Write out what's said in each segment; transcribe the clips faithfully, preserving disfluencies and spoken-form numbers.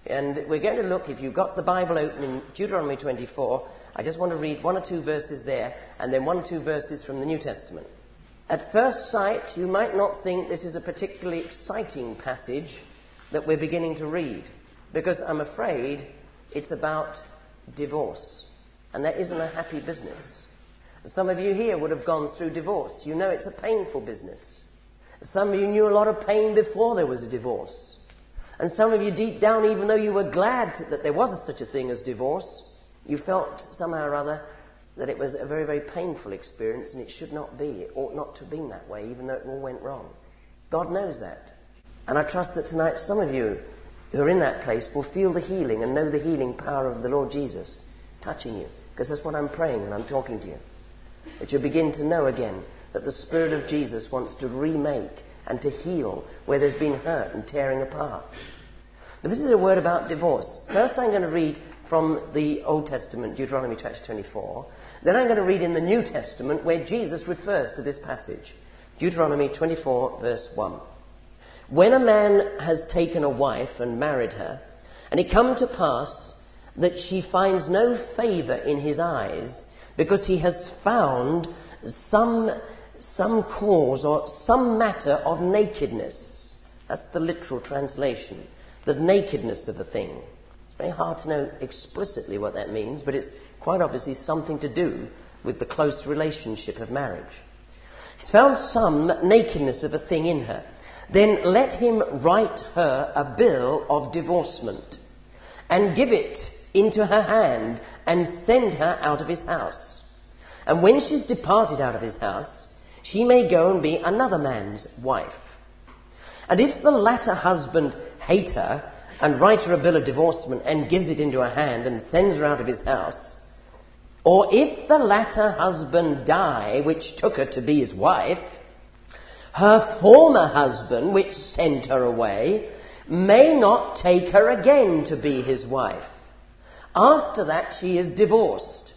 And we're going to look, if you've got the Bible open in Deuteronomy twenty-four, I just want to read one or two verses there, and then one or two verses from the New Testament. At first sight, you might not think this is a particularly exciting passage that we're beginning to read, because I'm afraid it's about divorce. And that isn't a happy business. Some of you here would have gone through divorce. You know it's a painful business. Some of you knew a lot of pain before there was a divorce. And some of you deep down, even though you were glad that there was such a thing as divorce, you felt somehow or other that it was a very, very painful experience, and it should not be. It ought not to have been that way, even though it all went wrong. God knows that. And I trust that tonight some of you who are in that place will feel the healing and know the healing power of the Lord Jesus touching you. Because that's what I'm praying when I'm talking to you. That you begin to know again that the Spirit of Jesus wants to remake and to heal where there's been hurt and tearing apart. But this is a word about divorce. First I'm going to read from the Old Testament, Deuteronomy chapter twenty-four. Then I'm going to read in the New Testament where Jesus refers to this passage. Deuteronomy twenty-four, verse one. When a man has taken a wife and married her, and it come to pass that she finds no favour in his eyes, because he has found some, some cause or some matter of nakedness. That's the literal translation. The nakedness of a thing. It's very hard to know explicitly what that means, but it's quite obviously something to do with the close relationship of marriage. He's found some nakedness of a thing in her. Then let him write her a bill of divorcement, and give it into her hand, and send her out of his house. And when she's departed out of his house, she may go and be another man's wife. And if the latter husband hate her, and write her a bill of divorcement, and gives it into her hand, and sends her out of his house, or if the latter husband die, which took her to be his wife, her former husband, which sent her away, may not take her again to be his wife. After that she is divorced.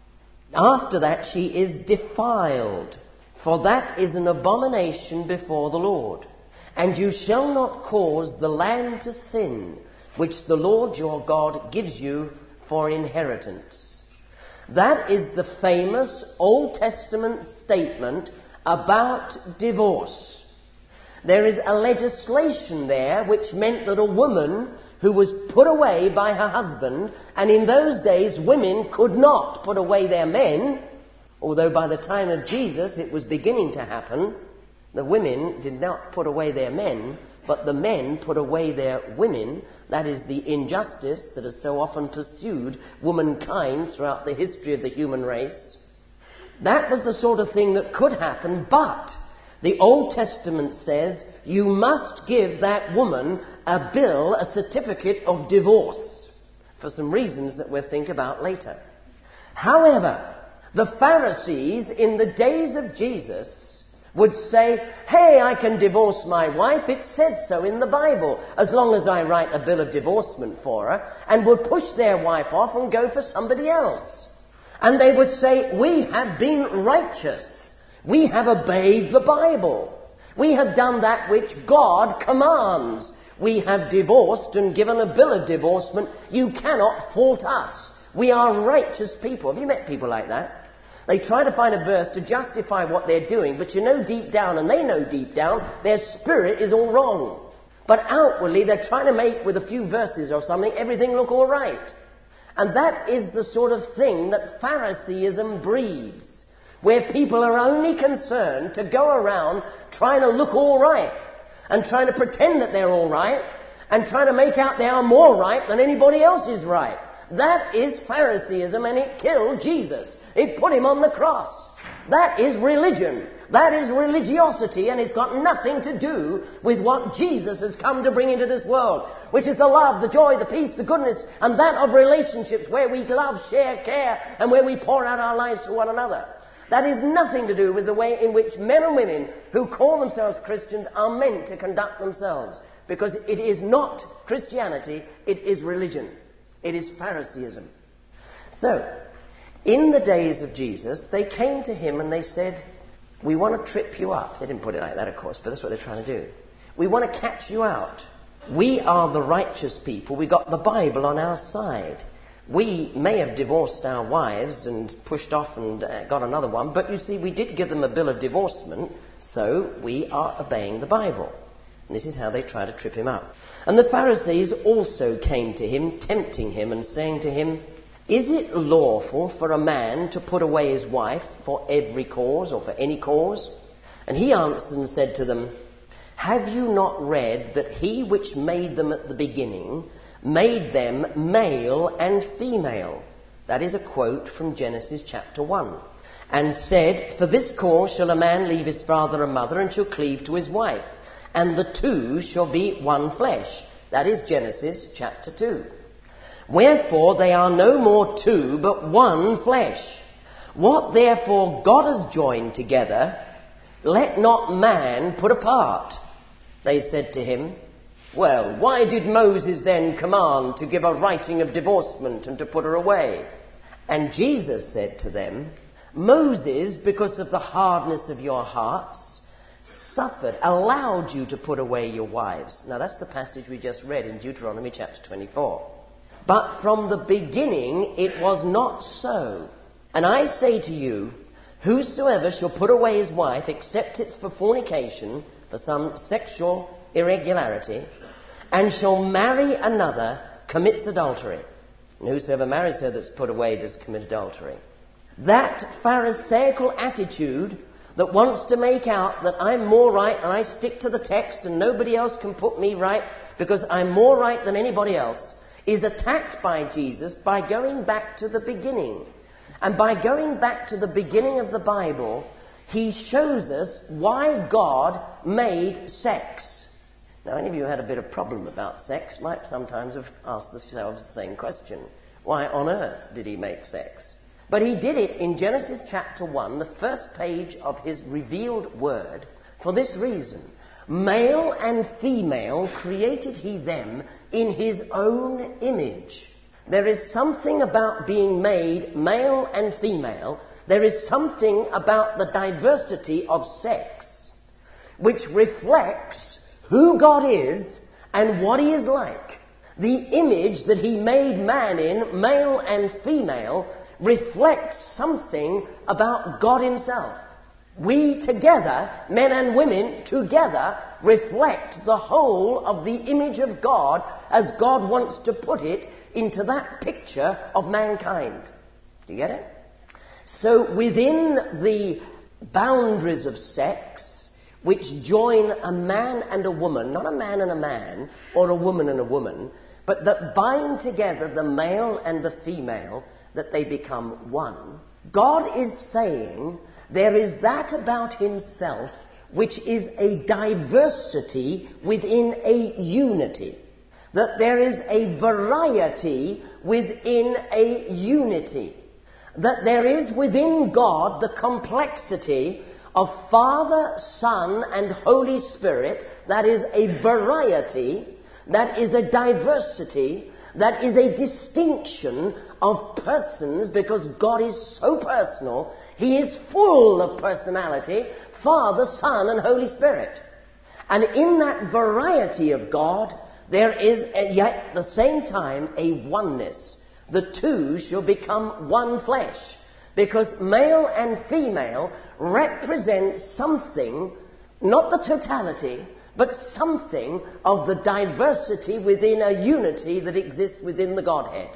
After that she is defiled, for that is an abomination before the Lord. And you shall not cause the land to sin, which the Lord your God gives you for inheritance. That is the famous Old Testament statement about divorce. There is a legislation there which meant that a woman who was put away by her husband, and in those days women could not put away their men, although by the time of Jesus it was beginning to happen. The women did not put away their men, but the men put away their women. That is the injustice that has so often pursued womankind throughout the history of the human race. That was the sort of thing that could happen, but the Old Testament says you must give that woman a bill, a certificate of divorce, for some reasons that we'll think about later. However, the Pharisees in the days of Jesus would say, hey, I can divorce my wife, it says so in the Bible, as long as I write a bill of divorcement for her, and would push their wife off and go for somebody else. And they would say, we have been righteous. We have obeyed the Bible. We have done that which God commands. We have divorced and given a bill of divorcement. You cannot fault us. We are righteous people. Have you met people like that? They try to find a verse to justify what they're doing, but you know deep down, and they know deep down, their spirit is all wrong. But outwardly, they're trying to make, with a few verses or something, everything look all right. And that is the sort of thing that Phariseeism breeds, where people are only concerned to go around trying to look all right, and trying to pretend that they're all right, and trying to make out they are more right than anybody else is right. That is Phariseeism, and it killed Jesus. It put him on the cross. That is religion. That is religiosity, and it's got nothing to do with what Jesus has come to bring into this world, which is the love, the joy, the peace, the goodness, and that of relationships where we love, share, care, and where we pour out our lives to one another. That is nothing to do with the way in which men and women who call themselves Christians are meant to conduct themselves, because it is not Christianity, it is religion. It is Phariseeism. So, in the days of Jesus, they came to him and they said, we want to trip you up. They didn't put it like that, of course, but that's what they're trying to do. We want to catch you out. We are the righteous people. We've got the Bible on our side. We may have divorced our wives and pushed off and uh, got another one, but you see, we did give them a bill of divorcement, so we are obeying the Bible. And this is how they try to trip him up. And the Pharisees also came to him, tempting him and saying to him, "Is it lawful for a man to put away his wife for every cause or for any cause?" And he answered and said to them, "Have you not read that he which made them at the beginning made them male and female?" That is a quote from Genesis chapter one. "And said, For this cause shall a man leave his father and mother, and shall cleave to his wife, and the two shall be one flesh." That is Genesis chapter two. "Wherefore they are no more two, but one flesh. What therefore God has joined together, let not man put apart." They said to him, "Well, why did Moses then command to give a writing of divorcement and to put her away?" And Jesus said to them, "Moses, because of the hardness of your hearts, suffered, allowed you to put away your wives." Now that's the passage we just read in Deuteronomy chapter twenty-four. "But from the beginning it was not so. And I say to you, whosoever shall put away his wife, except it's for fornication, for some sexual irregularity, and shall marry another, commits adultery. And whosoever marries her that's put away does commit adultery." That Pharisaical attitude that wants to make out that I'm more right and I stick to the text and nobody else can put me right because I'm more right than anybody else, is attacked by Jesus by going back to the beginning. And by going back to the beginning of the Bible, he shows us why God made sex. Now, any of you who had a bit of problem about sex might sometimes have asked themselves the same question. Why on earth did he make sex? But he did it in Genesis chapter one, the first page of his revealed word, for this reason. Male and female created he them in his own image. There is something about being made male and female. There is something about the diversity of sex which reflects who God is and what he is like. The image that he made man in, male and female, reflects something about God himself. We together, men and women together, reflect the whole of the image of God as God wants to put it into that picture of mankind. Do you get it? So within the boundaries of sex, which join a man and a woman, not a man and a man, or a woman and a woman, but that bind together the male and the female, that they become one, God is saying there is that about himself which is a diversity within a unity. That there is a variety within a unity. That there is within God the complexity of Father, Son, and Holy Spirit. That is a variety. That is a diversity. That is a distinction of persons, because God is so personal. He is full of personality, Father, Son, and Holy Spirit. And in that variety of God, there is yet at the same time a oneness. The two shall become one flesh, because male and female represent something, not the totality, but something of the diversity within a unity that exists within the Godhead.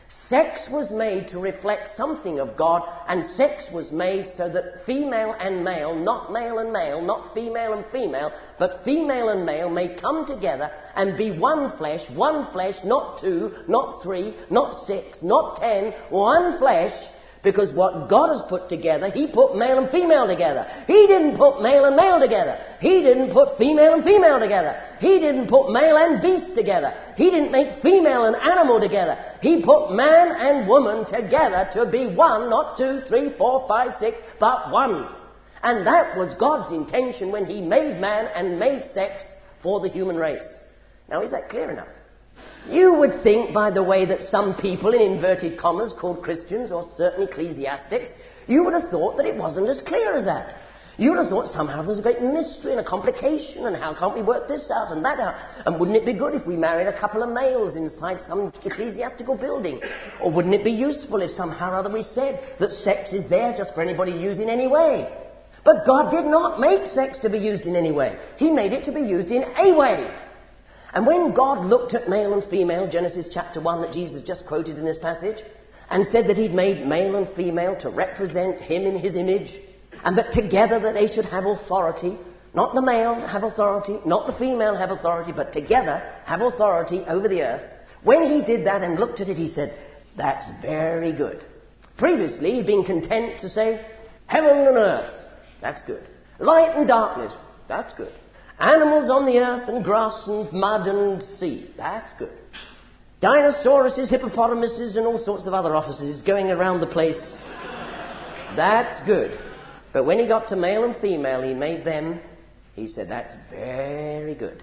Sex was made to reflect something of God, and sex was made so that female and male, not male and male, not female and female, but female and male may come together and be one flesh, one flesh, not two, not three, not six, not ten, one flesh. Because what God has put together, he put male and female together. He didn't put male and male together. He didn't put female and female together. He didn't put male and beast together. He didn't make female and animal together. He put man and woman together to be one, not two, three, four, five, six, but one. And that was God's intention when he made man and made sex for the human race. Now, is that clear enough? You would think, by the way, that some people, in inverted commas, called Christians or certain ecclesiastics, you would have thought that it wasn't as clear as that. You would have thought somehow there's a great mystery and a complication, and how can't we work this out and that out? And wouldn't it be good if we married a couple of males inside some ecclesiastical building? Or wouldn't it be useful if somehow or other we said that sex is there just for anybody to use in any way? But God did not make sex to be used in any way. He made it to be used in a way. And when God looked at male and female, Genesis chapter one that Jesus just quoted in this passage, and said that he'd made male and female to represent him in his image, and that together that they should have authority, not the male have authority, not the female have authority, but together have authority over the earth. When he did that and looked at it, he said, that's very good. Previously, he'd been content to say, heaven and earth, that's good. Light and darkness, that's good. Animals on the earth and grass and mud and sea, that's good. Dinosauruses, hippopotamuses, and all sorts of other offices going around the place, that's good. But when he got to male and female, he made them, he said, that's very good.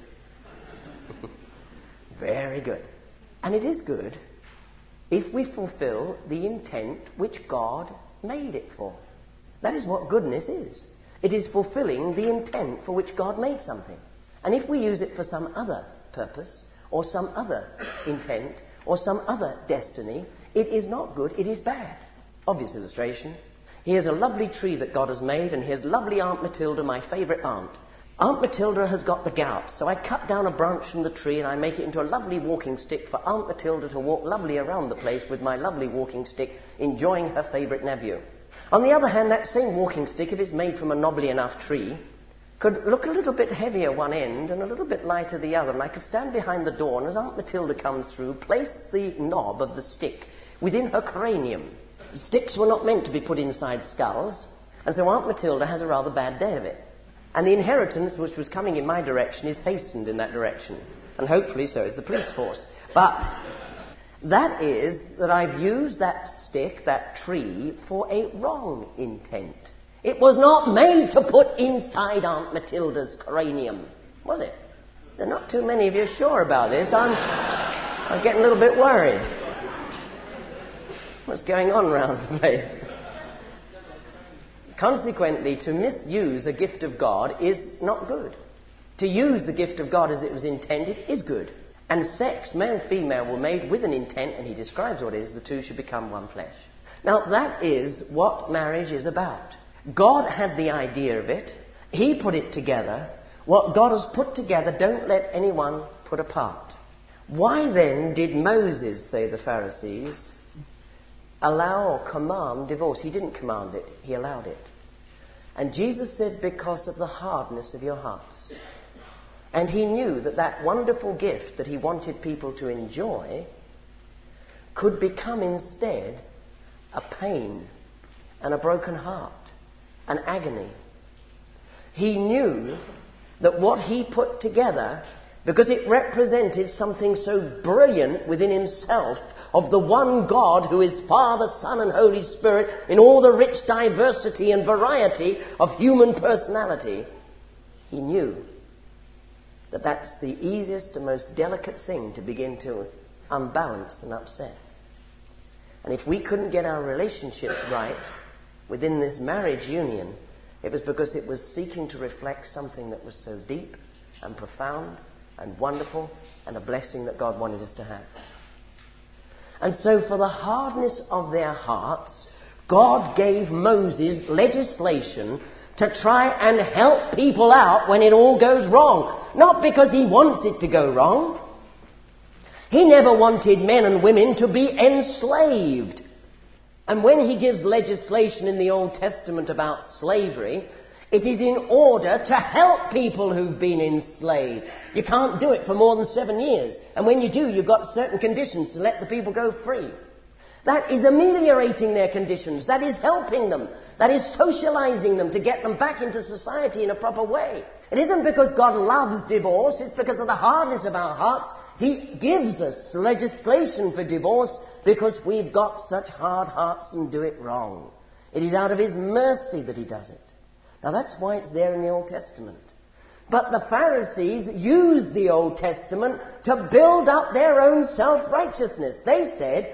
Very good. And it is good if we fulfill the intent which God made it for. That is what goodness is. It is fulfilling the intent for which God made something. And if we use it for some other purpose, or some other intent, or some other destiny, it is not good, it is bad. Obvious illustration. Here's a lovely tree that God has made, and here's lovely Aunt Matilda, my favourite aunt. Aunt Matilda has got the gout, so I cut down a branch from the tree and I make it into a lovely walking stick for Aunt Matilda to walk lovely around the place with my lovely walking stick, enjoying her favourite nephew. On the other hand, that same walking stick, if it's made from a knobbly enough tree, could look a little bit heavier one end and a little bit lighter the other, and I could stand behind the door, and as Aunt Matilda comes through, place the knob of the stick within her cranium. Sticks were not meant to be put inside skulls, and so Aunt Matilda has a rather bad day of it. And the inheritance which was coming in my direction is hastened in that direction, and hopefully so is the police force. But that is that I've used that stick, that tree, for a wrong intent. It was not made to put inside Aunt Matilda's cranium, was it? There are not too many of you sure about this. I'm, I'm getting a little bit worried. What's going on around the place? Consequently, to misuse a gift of God is not good. To use the gift of God as it was intended is good. And sex, male and female, were made with an intent, and he describes what it is, the two should become one flesh. Now, that is what marriage is about. God had the idea of it. He put it together. What God has put together, don't let anyone put apart. Why then did Moses, say the Pharisees, allow or command divorce? He didn't command it, he allowed it. And Jesus said, because of the hardness of your hearts. And he knew that that wonderful gift that he wanted people to enjoy could become instead a pain and a broken heart, an agony. He knew that what he put together, because it represented something so brilliant within himself, of the one God who is Father, Son and Holy Spirit in all the rich diversity and variety of human personality, he knew that that's the easiest and most delicate thing to begin to unbalance and upset. And if we couldn't get our relationships right within this marriage union, it was because it was seeking to reflect something that was so deep and profound and wonderful and a blessing that God wanted us to have. And so for the hardness of their hearts, God gave Moses legislation to try and help people out when it all goes wrong. Not because he wants it to go wrong. He never wanted men and women to be enslaved. And when he gives legislation in the Old Testament about slavery, it is in order to help people who've been enslaved. You can't do it for more than seven years. And when you do, you've got certain conditions to let the people go free. That is ameliorating their conditions. That is helping them. That is socializing them to get them back into society in a proper way. It isn't because God loves divorce. It's because of the hardness of our hearts. He gives us legislation for divorce because we've got such hard hearts and do it wrong. It is out of his mercy that he does it. Now that's why it's there in the Old Testament. But the Pharisees used the Old Testament to build up their own self-righteousness. They said,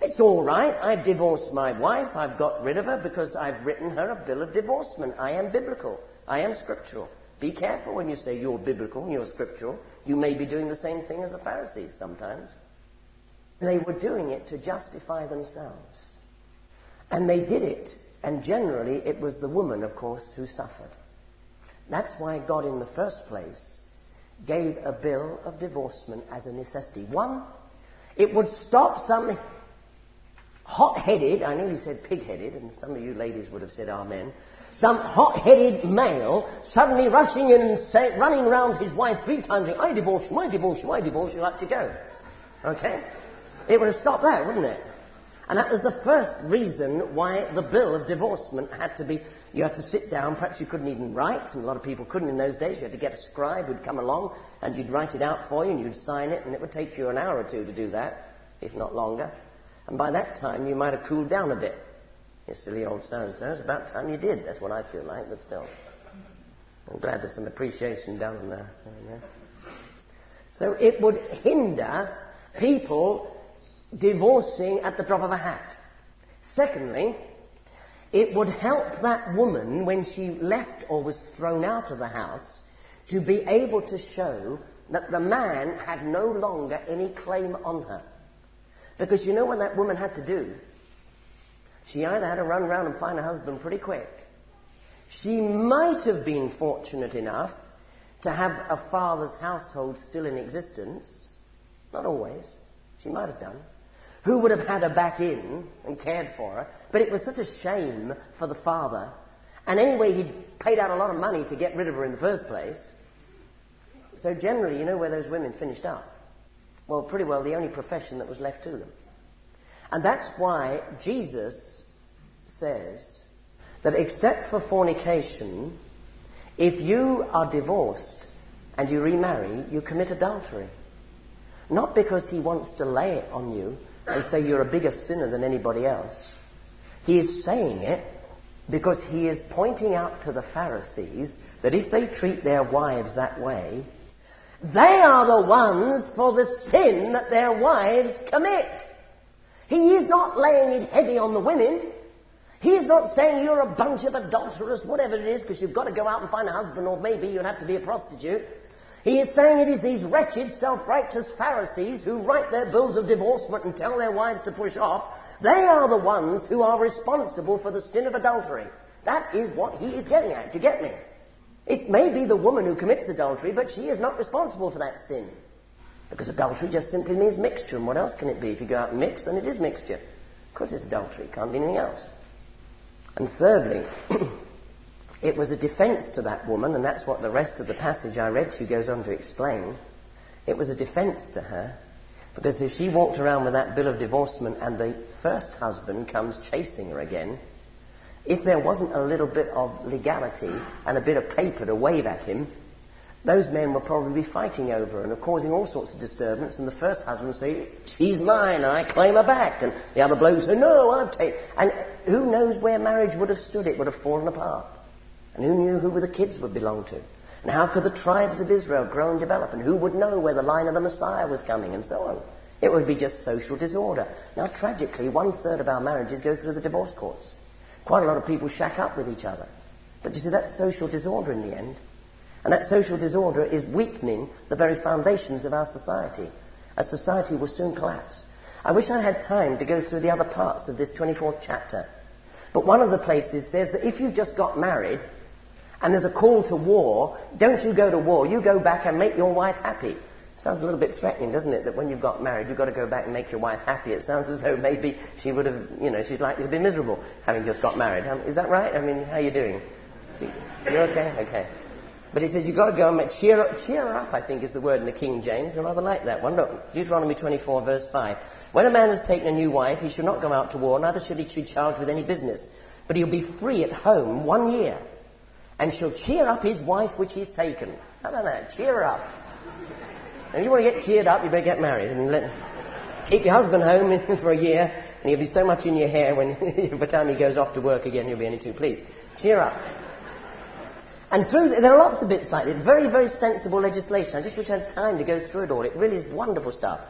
It's all right. I've divorced my wife. I've got rid of her because I've written her a bill of divorcement. I am biblical. I am scriptural. Be careful when you say you're biblical, you're scriptural. You may be doing the same thing as the Pharisees sometimes. They were doing it to justify themselves. And they did it, and generally it was the woman, of course, who suffered. That's why God, in the first place, gave a bill of divorcement as a necessity. One, it would stop some hot-headed, I nearly said pig-headed, and some of you ladies would have said amen, some hot-headed male suddenly rushing in and say, running round his wife three times, saying, I divorce you, I divorce you, I divorce you, like to go. Okay? It would have stopped that, wouldn't it? And that was the first reason why the bill of divorcement had to be, you had to sit down, perhaps you couldn't even write, and a lot of people couldn't in those days. You had to get a scribe who'd come along, and you'd write it out for you, and you'd sign it, and it would take you an hour or two to do that, if not longer. And by that time, you might have cooled down a bit. You silly old so-and-so, it's about time you did. That's what I feel like, but still. I'm glad there's some appreciation down there. So it would hinder people divorcing at the drop of a hat. Secondly, it would help that woman when she left or was thrown out of the house to be able to show that the man had no longer any claim on her. Because you know what that woman had to do? She either had to run around and find a husband pretty quick. She might have been fortunate enough to have a father's household still in existence. Not always. She might have done. Who would have had her back in and cared for her. But it was such a shame for the father. And anyway, he'd paid out a lot of money to get rid of her in the first place. So generally, you know where those women finished up? Well, pretty well the only profession that was left to them. And that's why Jesus says that except for fornication, if you are divorced and you remarry, you commit adultery. Not because he wants to lay it on you and say you're a bigger sinner than anybody else. He is saying it because he is pointing out to the Pharisees that if they treat their wives that way, they are the ones for the sin that their wives commit. He is not laying it heavy on the women. He is not saying you're a bunch of adulterers, whatever it is, because you've got to go out and find a husband, or maybe you'd have to be a prostitute. He is saying it is these wretched, self-righteous Pharisees who write their bills of divorcement and tell their wives to push off. They are the ones who are responsible for the sin of adultery. That is what he is getting at. Do you get me? It may be the woman who commits adultery, but she is not responsible for that sin. Because adultery just simply means mixture. And what else can it be? If you go out and mix, then it is mixture. Of course it's adultery. It can't be anything else. And thirdly, it was a defense to that woman, and that's what the rest of the passage I read to you goes on to explain. It was a defense to her, because if she walked around with that bill of divorcement and the first husband comes chasing her again, if there wasn't a little bit of legality and a bit of paper to wave at him, those men would probably be fighting over her and causing all sorts of disturbance, and the first husband would say, she's mine, I claim her back, and the other bloke would say, no, I've taken... And who knows where marriage would have stood? It would have fallen apart. And who knew who the kids would belong to? And how could the tribes of Israel grow and develop? And who would know where the line of the Messiah was coming? And so on. It would be just social disorder. Now, tragically, one-third of our marriages go through the divorce courts. Quite a lot of people shack up with each other. But you see, that's social disorder in the end. And that social disorder is weakening the very foundations of our society. A society will soon collapse. I wish I had time to go through the other parts of this twenty-fourth chapter. But one of the places says that if you've just got married and there's a call to war, don't you go to war. You go back and make your wife happy. Sounds a little bit threatening, doesn't it? That when you've got married, you've got to go back and make your wife happy. It sounds as though maybe she would have, you know, she's likely to be miserable having just got married. Um, is that right? I mean, how are you doing? You're okay? Okay. But he says you've got to go and make, cheer, cheer up, I think is the word in the King James. I rather like that one. Look, Deuteronomy twenty-four, verse five. When a man has taken a new wife, he should not go out to war, neither should he be charged with any business. But he'll be free at home one year, and shall cheer up his wife which he's taken. How about that? Cheer her up. And if you want to get cheered up, you better get married. And let, keep your husband home for a year, and he'll be so much in your hair when by the time he goes off to work again, he'll be only too pleased. Cheer up. And through the, there are lots of bits like that. Very, very sensible legislation. I just wish I had time to go through it all. It really is wonderful stuff.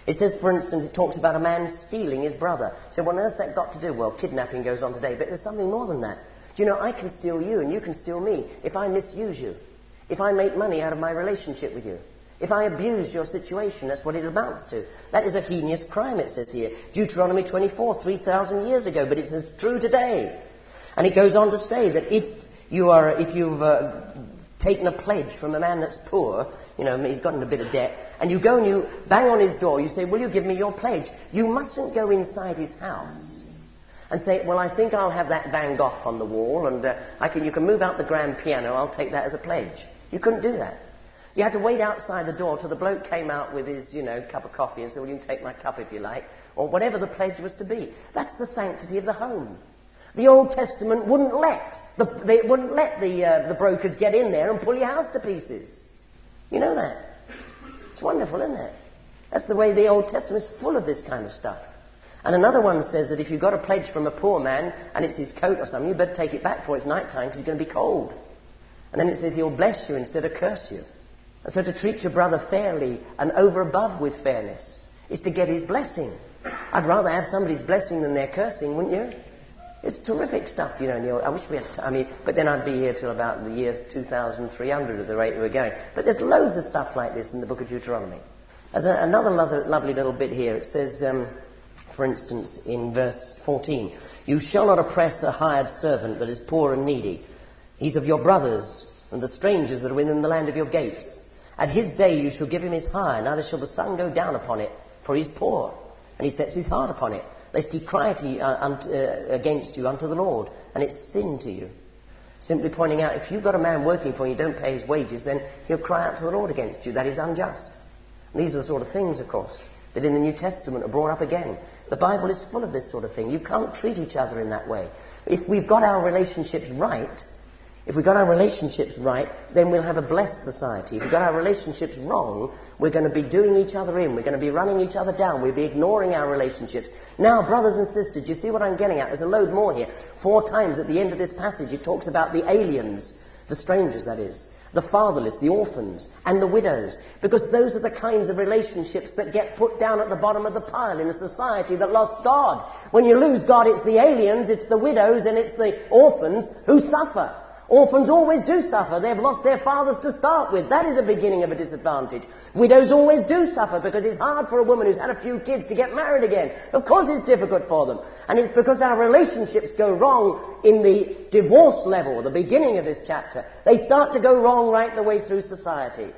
It says, for instance, it talks about a man stealing his brother. So what on earth's that got to do? Well, kidnapping goes on today, but there's something more than that. Do you know, I can steal you and you can steal me if I misuse you. If I make money out of my relationship with you. If I abuse your situation, that's what it amounts to. That is a heinous crime, it says here. Deuteronomy twenty-four, three thousand years ago, but it's as true today. And it goes on to say that if you are, if you've uh, taken a pledge from a man that's poor, you know, he's got in a bit of debt, and you go and you bang on his door, you say, will you give me your pledge? You mustn't go inside his house and say, well, I think I'll have that Van Gogh on the wall, and uh, I can, you can move out the grand piano, I'll take that as a pledge. You couldn't do that. You had to wait outside the door till the bloke came out with his, you know, cup of coffee and said, well, you can take my cup if you like, or whatever the pledge was to be. That's the sanctity of the home. The Old Testament wouldn't let the, they wouldn't let the, uh, the brokers get in there and pull your house to pieces. You know that? It's wonderful, isn't it? That's the way the Old Testament is full of this kind of stuff. And another one says that if you've got a pledge from a poor man and it's his coat or something, you better take it back before it's night time because he's going to be cold. And then it says he'll bless you instead of curse you. And so to treat your brother fairly and over above with fairness is to get his blessing. I'd rather have somebody's blessing than their cursing, wouldn't you? It's terrific stuff, you know. And I wish we had time. I mean, but then I'd be here till about the year two thousand three hundred at the rate we're going. But there's loads of stuff like this in the book of Deuteronomy. There's a, another lo- lovely little bit here. It says, um, for instance, in verse fourteen, you shall not oppress a hired servant that is poor and needy. He's of your brothers and the strangers that are within the land of your gates. At his day you shall give him his hire, neither shall the sun go down upon it, for he is poor, and he sets his heart upon it, lest he cry to you, uh, unto, uh, against you unto the Lord, and it's sin to you. Simply pointing out, if you've got a man working for you and you don't pay his wages, then he'll cry out to the Lord against you. That is unjust. And these are the sort of things, of course, that in the New Testament are brought up again. The Bible is full of this sort of thing. You can't treat each other in that way. If we've got our relationships right, If we've got our relationships right, then we'll have a blessed society. If we've got our relationships wrong, we're going to be doing each other in. We're going to be running each other down. We'll be ignoring our relationships. Now, brothers and sisters, you see what I'm getting at? There's a load more here. Four times at the end of this passage, it talks about the aliens, the strangers, that is, the fatherless, the orphans, and the widows. Because those are the kinds of relationships that get put down at the bottom of the pile in a society that lost God. When you lose God, it's the aliens, it's the widows, and it's the orphans who suffer. Orphans always do suffer. They've lost their fathers to start with. That is a beginning of a disadvantage. Widows always do suffer because it's hard for a woman who's had a few kids to get married again. Of course it's difficult for them. And it's because our relationships go wrong in the divorce level, the beginning of this chapter. They start to go wrong right the way through society.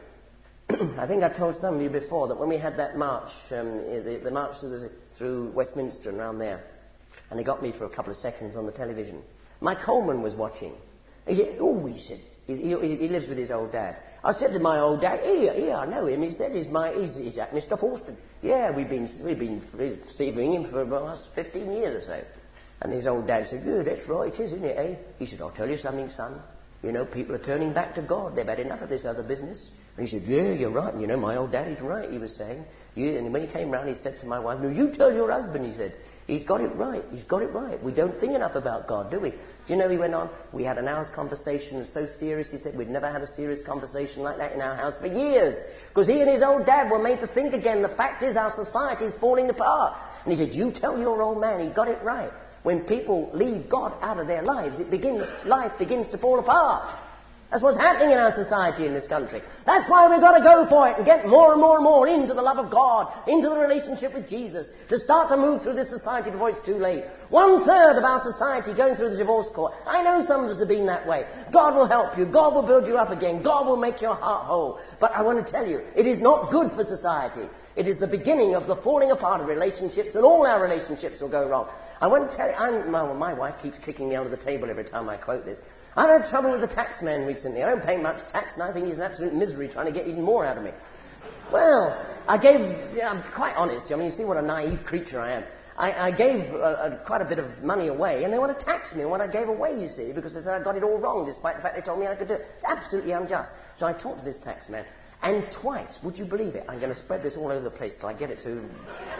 I think I told some of you before that when we had that march, um, the, the march through, through Westminster and around there, and they got me for a couple of seconds on the television, Mike Coleman was watching. He said, oh, he said, he, he, he lives with his old dad. I said to my old dad, yeah, yeah, I know him. He said, he's my, he's, he's at Mister Forster. Yeah, we've been, we've been receiving him for the last fifteen years or so. And his old dad said, yeah, that's right, it is, isn't it, eh? He said, I'll tell you something, son. You know, people are turning back to God. They've had enough of this other business. And he said, yeah, you're right. And you know, my old daddy's right, he was saying. Yeah, and when he came round, he said to my wife, no, you tell your husband, he said. He's got it right. He's got it right. We don't think enough about God, do we? Do you know, he went on, we had an hour's conversation, it was so serious, he said, we'd never had a serious conversation like that in our house for years. Because he and his old dad were made to think again. The fact is, our society is falling apart. And he said, you tell your old man, he got it right. When people leave God out of their lives, it begins, life begins to fall apart. That's what's happening in our society in this country. That's why we've got to go for it and get more and more and more into the love of God, into the relationship with Jesus, to start to move through this society before it's too late. One third of our society going through the divorce court. I know some of us have been that way. God will help you. God will build you up again. God will make your heart whole. But I want to tell you, it is not good for society. It is the beginning of the falling apart of relationships, and all our relationships will go wrong. I want to tell you, I'm, my, my wife keeps kicking me under the table every time I quote this. I've had trouble with the tax man recently. I don't pay much tax, and I think he's an absolute misery trying to get even more out of me. Well, I gave, yeah, I'm quite honest. I mean, you see what a naive creature I am. I, I gave uh, quite a bit of money away, and they want to tax me on what I gave away, you see, because they said I got it all wrong, despite the fact they told me I could do it. It's absolutely unjust. So I talked to this tax man, and twice, would you believe it, I'm going to spread this all over the place till I get it to...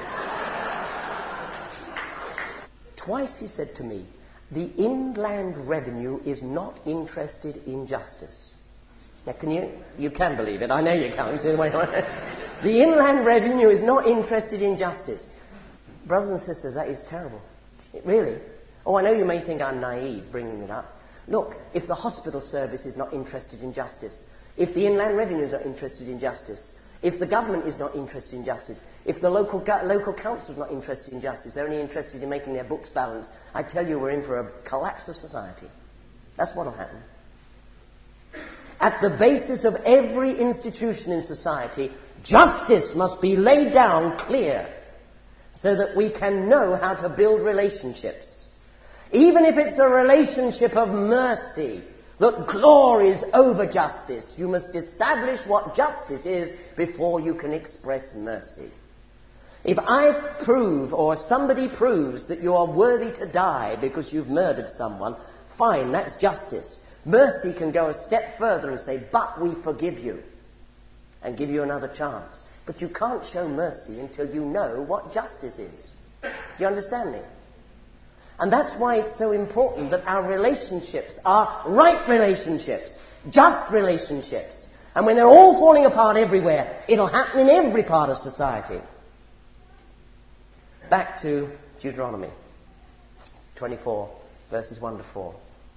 Twice he said to me, the inland revenue is not interested in justice. Now, can you... You can believe it. I know you can't. You see the way The Inland Revenue is not interested in justice. Brothers and sisters, that is terrible. It really. Oh, I know you may think I'm naive bringing it up. Look, if the hospital service is not interested in justice, if the Inland Revenue is not interested in justice, if the government is not interested in justice, if the local go- local council is not interested in justice, they're only interested in making their books balance, I tell you we're in for a collapse of society. That's what will happen. At the basis of every institution in society, justice must be laid down clear so that we can know how to build relationships. Even if it's a relationship of mercy that glories over justice, you must establish what justice is before you can express mercy. If I prove, or somebody proves, that you are worthy to die because you've murdered someone, fine, that's justice. Mercy can go a step further and say, but we forgive you, and give you another chance. But you can't show mercy until you know what justice is. Do you understand me? And that's why it's so important that our relationships are right relationships, just relationships. And when they're all falling apart everywhere, it'll happen in every part of society. Back to Deuteronomy twenty-four, verses one to four.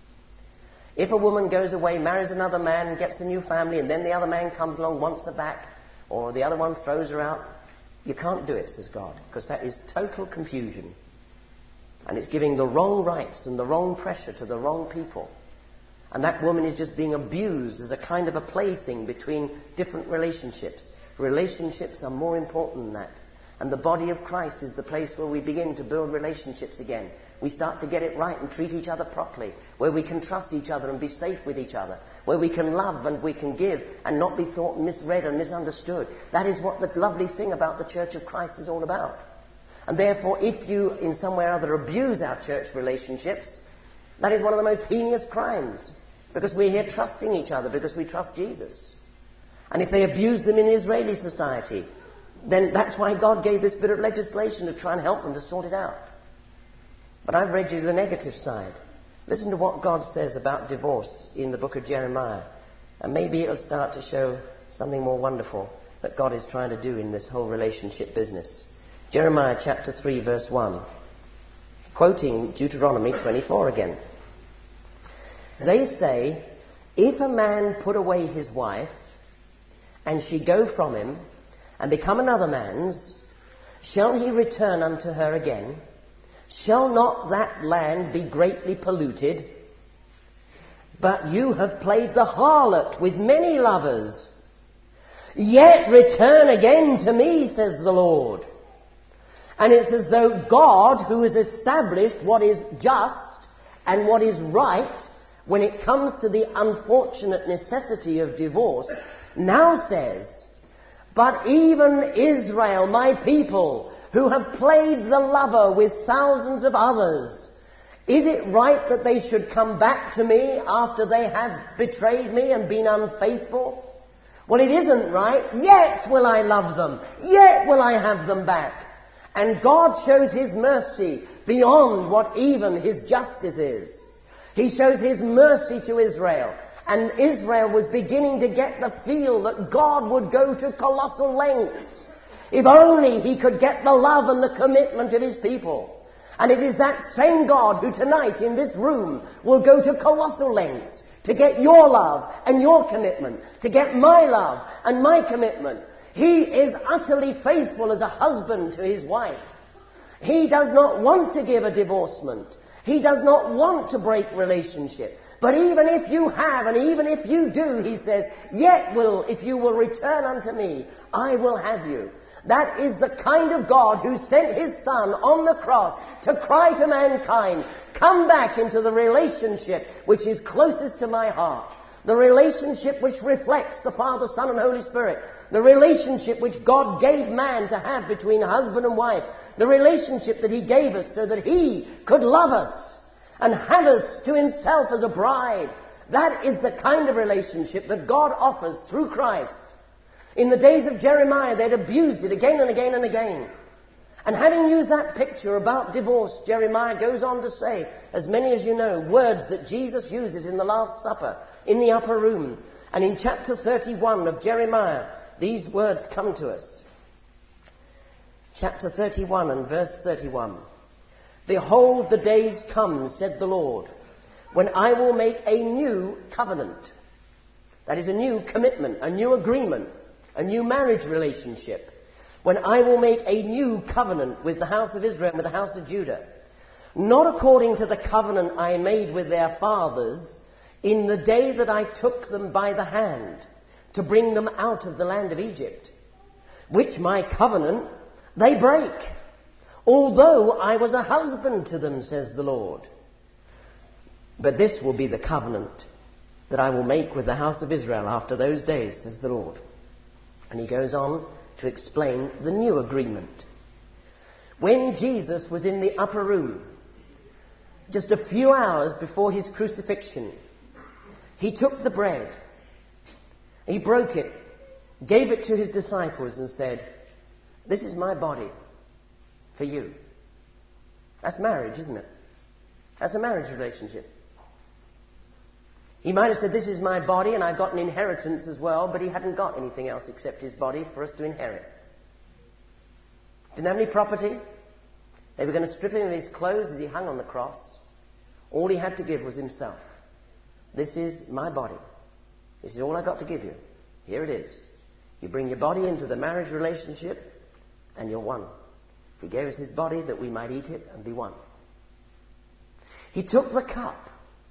If a woman goes away, marries another man, and gets a new family, and then the other man comes along, wants her back, or the other one throws her out, you can't do it, says God, because that is total confusion. And it's giving the wrong rights and the wrong pressure to the wrong people. And that woman is just being abused as a kind of a plaything between different relationships. Relationships are more important than that. And the body of Christ is the place where we begin to build relationships again. We start to get it right and treat each other properly. Where we can trust each other and be safe with each other. Where we can love and we can give and not be thought misread and misunderstood. That is what the lovely thing about the Church of Christ is all about. And therefore, if you in some way or other abuse our church relationships, that is one of the most heinous crimes. Because we're here trusting each other because we trust Jesus. And if they abuse them in Israeli society, then that's why God gave this bit of legislation to try and help them to sort it out. But I've read you the negative side. Listen to what God says about divorce in the book of Jeremiah. And maybe it'll start to show something more wonderful that God is trying to do in this whole relationship business. Jeremiah chapter three, verse one. Quoting Deuteronomy twenty-four again. They say, if a man put away his wife, and she go from him, and become another man's, shall he return unto her again? Shall not that land be greatly polluted? But you have played the harlot with many lovers. Yet return again to me, says the Lord. And it's as though God, who has established what is just and what is right when it comes to the unfortunate necessity of divorce, now says, but even Israel, my people, who have played the lover with thousands of others, is it right that they should come back to me after they have betrayed me and been unfaithful? Well, it isn't right. Yet will I love them. Yet will I have them back. And God shows His mercy beyond what even His justice is. He shows His mercy to Israel. And Israel was beginning to get the feel that God would go to colossal lengths if only He could get the love and the commitment of His people. And it is that same God who tonight in this room will go to colossal lengths to get your love and your commitment, to get my love and my commitment. He is utterly faithful as a husband to his wife. He does not want to give a divorcement. He does not want to break relationship. But even if you have, and even if you do, he says, yet will, if you will return unto me, I will have you. That is the kind of God who sent His Son on the cross to cry to mankind, come back into the relationship which is closest to my heart. The relationship which reflects the Father, Son and Holy Spirit. The relationship which God gave man to have between husband and wife. The relationship that He gave us so that He could love us and have us to Himself as a bride. That is the kind of relationship that God offers through Christ. In the days of Jeremiah, they'd abused it again and again and again. And having used that picture about divorce, Jeremiah goes on to say, as many as you know, words that Jesus uses in the Last Supper, in the upper room. And in chapter thirty-one of Jeremiah, these words come to us. Chapter thirty-one and verse thirty-one. Behold, the days come, said the Lord, when I will make a new covenant. That is a new commitment, a new agreement, a new marriage relationship. When I will make a new covenant with the house of Israel and with the house of Judah. Not according to the covenant I made with their fathers in the day that I took them by the hand to bring them out of the land of Egypt, which my covenant they break, although I was a husband to them, says the Lord. But this will be the covenant that I will make with the house of Israel after those days, says the Lord. And he goes on to explain the new agreement. When Jesus was in the upper room, just a few hours before his crucifixion, he took the bread, he broke it, gave it to his disciples and said, this is my body for you. That's marriage, isn't it? That's a marriage relationship. He might have said, this is my body and I've got an inheritance as well, but he hadn't got anything else except his body for us to inherit. Didn't have any property. They were going to strip him of his clothes as he hung on the cross. All he had to give was himself. This is my body. This is all I got to give you. Here it is. You bring your body into the marriage relationship and you're one. He gave us his body that we might eat it and be one. He took the cup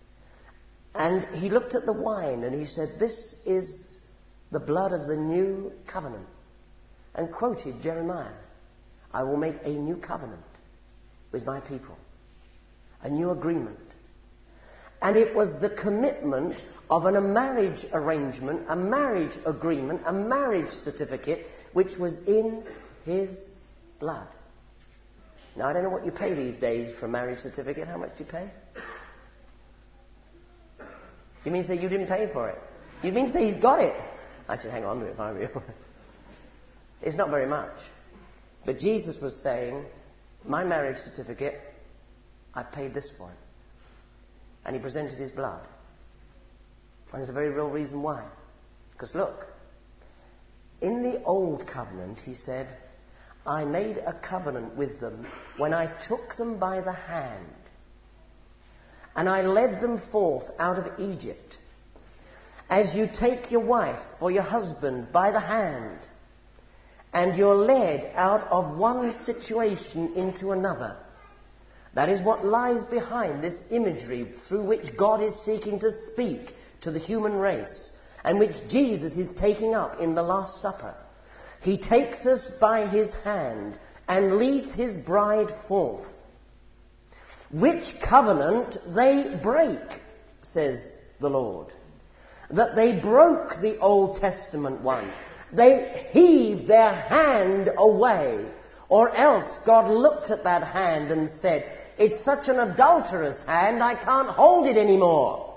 and he looked at the wine and he said, this is the blood of the new covenant. And quoted Jeremiah, I will make a new covenant with my people. A new agreement. And it was the commitment of an, a marriage arrangement, a marriage agreement, a marriage certificate, which was in his blood. Now, I don't know what you pay these days for a marriage certificate. How much do you pay? You mean to say you didn't pay for it? You mean to say he's got it? I should hang on to it if I were you. It's not very much. But Jesus was saying, my marriage certificate, I paid this for it. And he presented his blood. And there's a very real reason why. Because look, in the old covenant, he said, I made a covenant with them when I took them by the hand. And I led them forth out of Egypt. As you take your wife or your husband by the hand, and you're led out of one situation into another. That is what lies behind this imagery through which God is seeking to speak to the human race, and which Jesus is taking up in the Last Supper. He takes us by his hand and leads his bride forth. Which covenant they break, says the Lord. That they broke the Old Testament one. They heaved their hand away. Or else God looked at that hand and said, it's such an adulterous hand, I can't hold it anymore.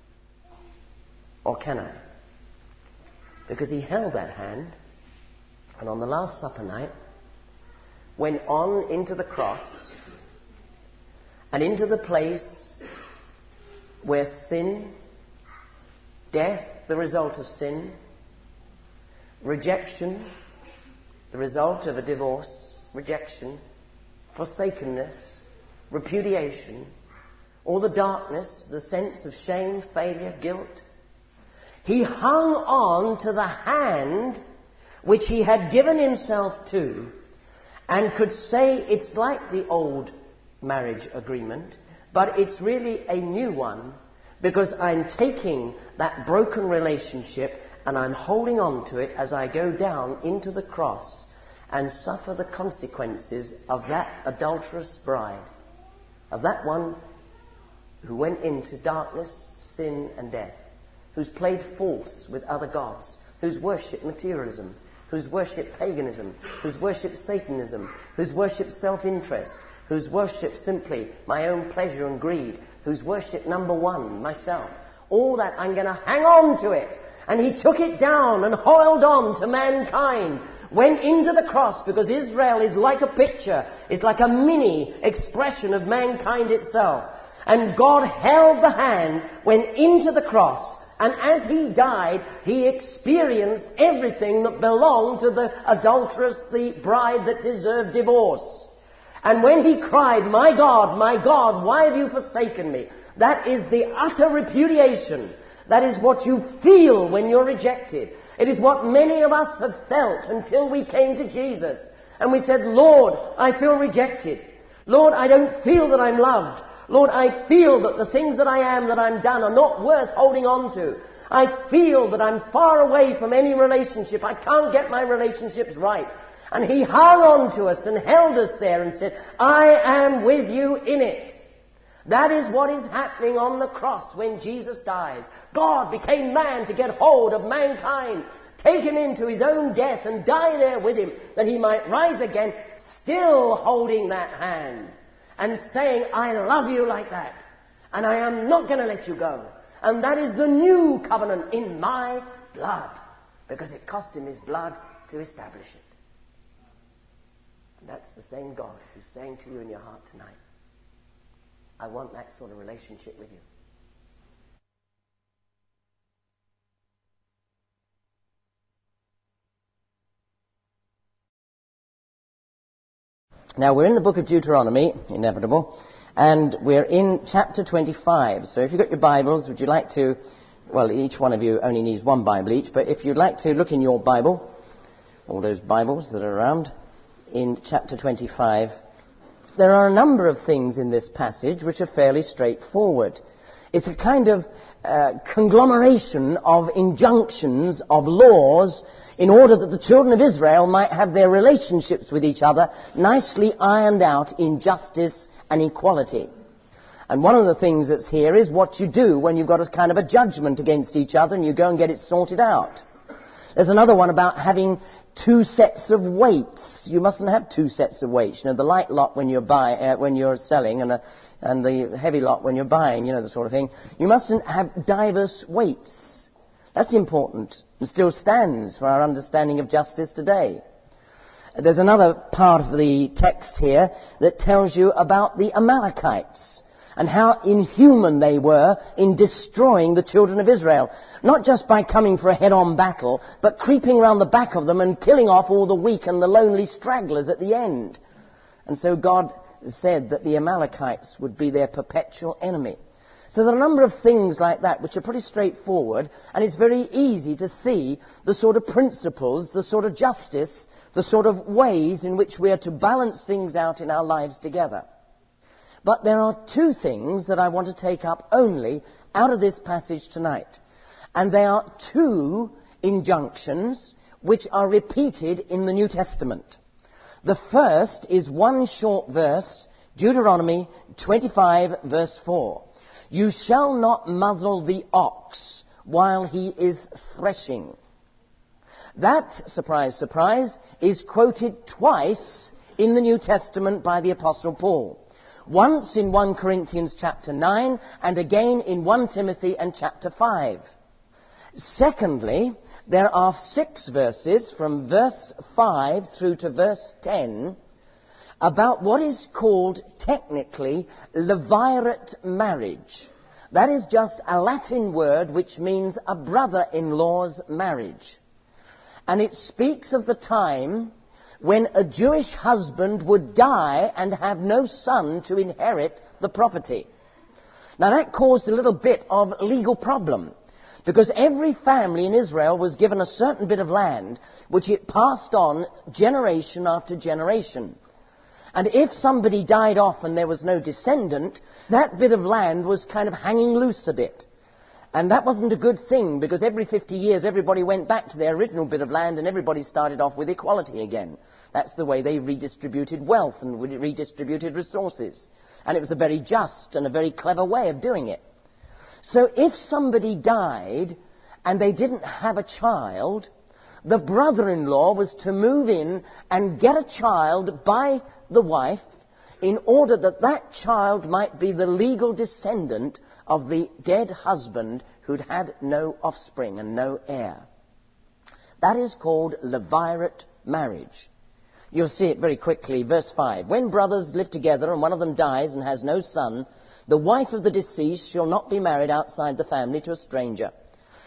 Or can I? Because he held that hand, and on the Last Supper night, went on into the cross, and into the place where sin, death, the result of sin, rejection, the result of a divorce, rejection, forsakenness, repudiation, all the darkness, the sense of shame, failure, guilt. He hung on to the hand which he had given himself to, and could say it's like the old marriage agreement, but it's really a new one, because I'm taking that broken relationship and I'm holding on to it as I go down into the cross and suffer the consequences of that adulterous bride, of that one who went into darkness, sin and death, who's played false with other gods, who's worshipped materialism, who's worshipped paganism, who's worshipped Satanism, who's worshipped self-interest, who's worshipped simply my own pleasure and greed, who's worshipped number one, myself. All that, I'm going to hang on to it. And he took it down and held on to mankind, went into the cross, because Israel is like a picture, it's like a mini expression of mankind itself. And God held the hand, went into the cross, And as he died, he experienced everything that belonged to the adulteress, the bride that deserved divorce. And when he cried, "My God, my God, why have you forsaken me?" that is the utter repudiation. That is what you feel when you're rejected. It is what many of us have felt until we came to Jesus. And we said, "Lord, I feel rejected. Lord, I don't feel that I'm loved. Lord, I feel that the things that I am, that I'm done, are not worth holding on to. I feel that I'm far away from any relationship. I can't get my relationships right." And he hung on to us and held us there and said, "I am with you in it." That is what is happening on the cross when Jesus dies. God became man to get hold of mankind, take him into his own death and die there with him, that he might rise again, still holding that hand and saying, "I love you like that, and I am not going to let you go." And that is the new covenant in my blood, because it cost him his blood to establish it. And that's the same God who's saying to you in your heart tonight, "I want that sort of relationship with you." Now, we're in the book of Deuteronomy, inevitable, and we're in chapter twenty-five. So if you've got your Bibles, would you like to, well, each one of you only needs one Bible each, but if you'd like to look in your Bible, all those Bibles that are around, in chapter twenty-five, there are a number of things in this passage which are fairly straightforward. It's a kind of uh, conglomeration of injunctions, of laws, in order that the children of Israel might have their relationships with each other nicely ironed out in justice and equality. And one of the things that's here is what you do when you've got a kind of a judgment against each other and you go and get it sorted out. There's another one about having two sets of weights. You mustn't have two sets of weights. You know, the light lot when you're buy, uh, when you're selling, and, a, and the heavy lot when you're buying. You know, the sort of thing. You mustn't have diverse weights. That's important, and still stands for our understanding of justice today. There's another part of the text here that tells you about the Amalekites and how inhuman they were in destroying the children of Israel. Not just by coming for a head-on battle, but creeping around the back of them and killing off all the weak and the lonely stragglers at the end. And so God said that the Amalekites would be their perpetual enemy. So there are a number of things like that which are pretty straightforward, and it's very easy to see the sort of principles, the sort of justice, the sort of ways in which we are to balance things out in our lives together. But there are two things that I want to take up only out of this passage tonight. And they are two injunctions which are repeated in the New Testament. The first is one short verse, Deuteronomy twenty-five, verse four. "You shall not muzzle the ox while he is threshing." That, surprise, surprise, is quoted twice in the New Testament by the Apostle Paul. Once in First Corinthians chapter nine, and again in First Timothy and chapter five. Secondly, there are six verses from verse five through to verse ten about what is called technically levirate marriage. That is just a Latin word which means a brother-in-law's marriage. And it speaks of the time when a Jewish husband would die and have no son to inherit the property. Now that caused a little bit of legal problem, because every family in Israel was given a certain bit of land which it passed on generation after generation. And if somebody died off and there was no descendant, that bit of land was kind of hanging loose a bit. And that wasn't a good thing, because every fifty years everybody went back to their original bit of land and everybody started off with equality again. That's the way they redistributed wealth and redistributed resources. And it was a very just and a very clever way of doing it. So if somebody died and they didn't have a child, the brother-in-law was to move in and get a child by the wife in order that that child might be the legal descendant of the dead husband who'd had no offspring and no heir. That is called levirate marriage. You'll see it very quickly. Verse five. "When brothers live together and one of them dies and has no son, the wife of the deceased shall not be married outside the family to a stranger.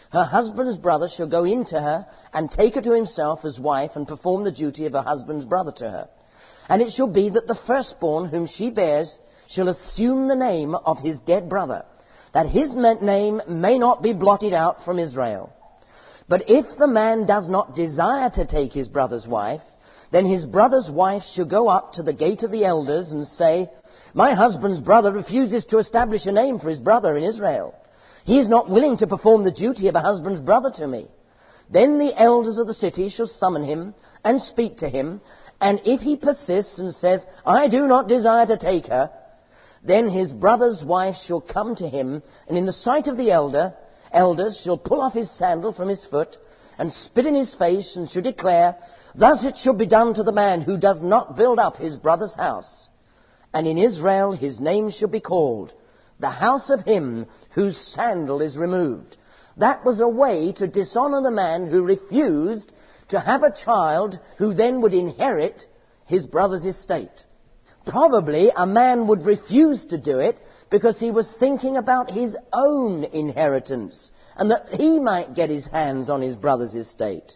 Her husband's brother shall go in to her and take her to himself as wife and perform the duty of her husband's brother to her. And it shall be that the firstborn whom she bears shall assume the name of his dead brother, that his name may not be blotted out from Israel. But if the man does not desire to take his brother's wife, then his brother's wife shall go up to the gate of the elders and say, my husband's brother refuses to establish a name for his brother in Israel. He is not willing to perform the duty of a husband's brother to me. Then the elders of the city shall summon him and speak to him, and if he persists and says, I do not desire to take her, then his brother's wife shall come to him, and in the sight of the elder, elders shall pull off his sandal from his foot, and spit in his face, and shall declare, thus it shall be done to the man who does not build up his brother's house. And in Israel his name shall be called, the house of him whose sandal is removed. That was a way to dishonor the man who refused to have a child who then would inherit his brother's estate. Probably a man would refuse to do it because he was thinking about his own inheritance and that he might get his hands on his brother's estate.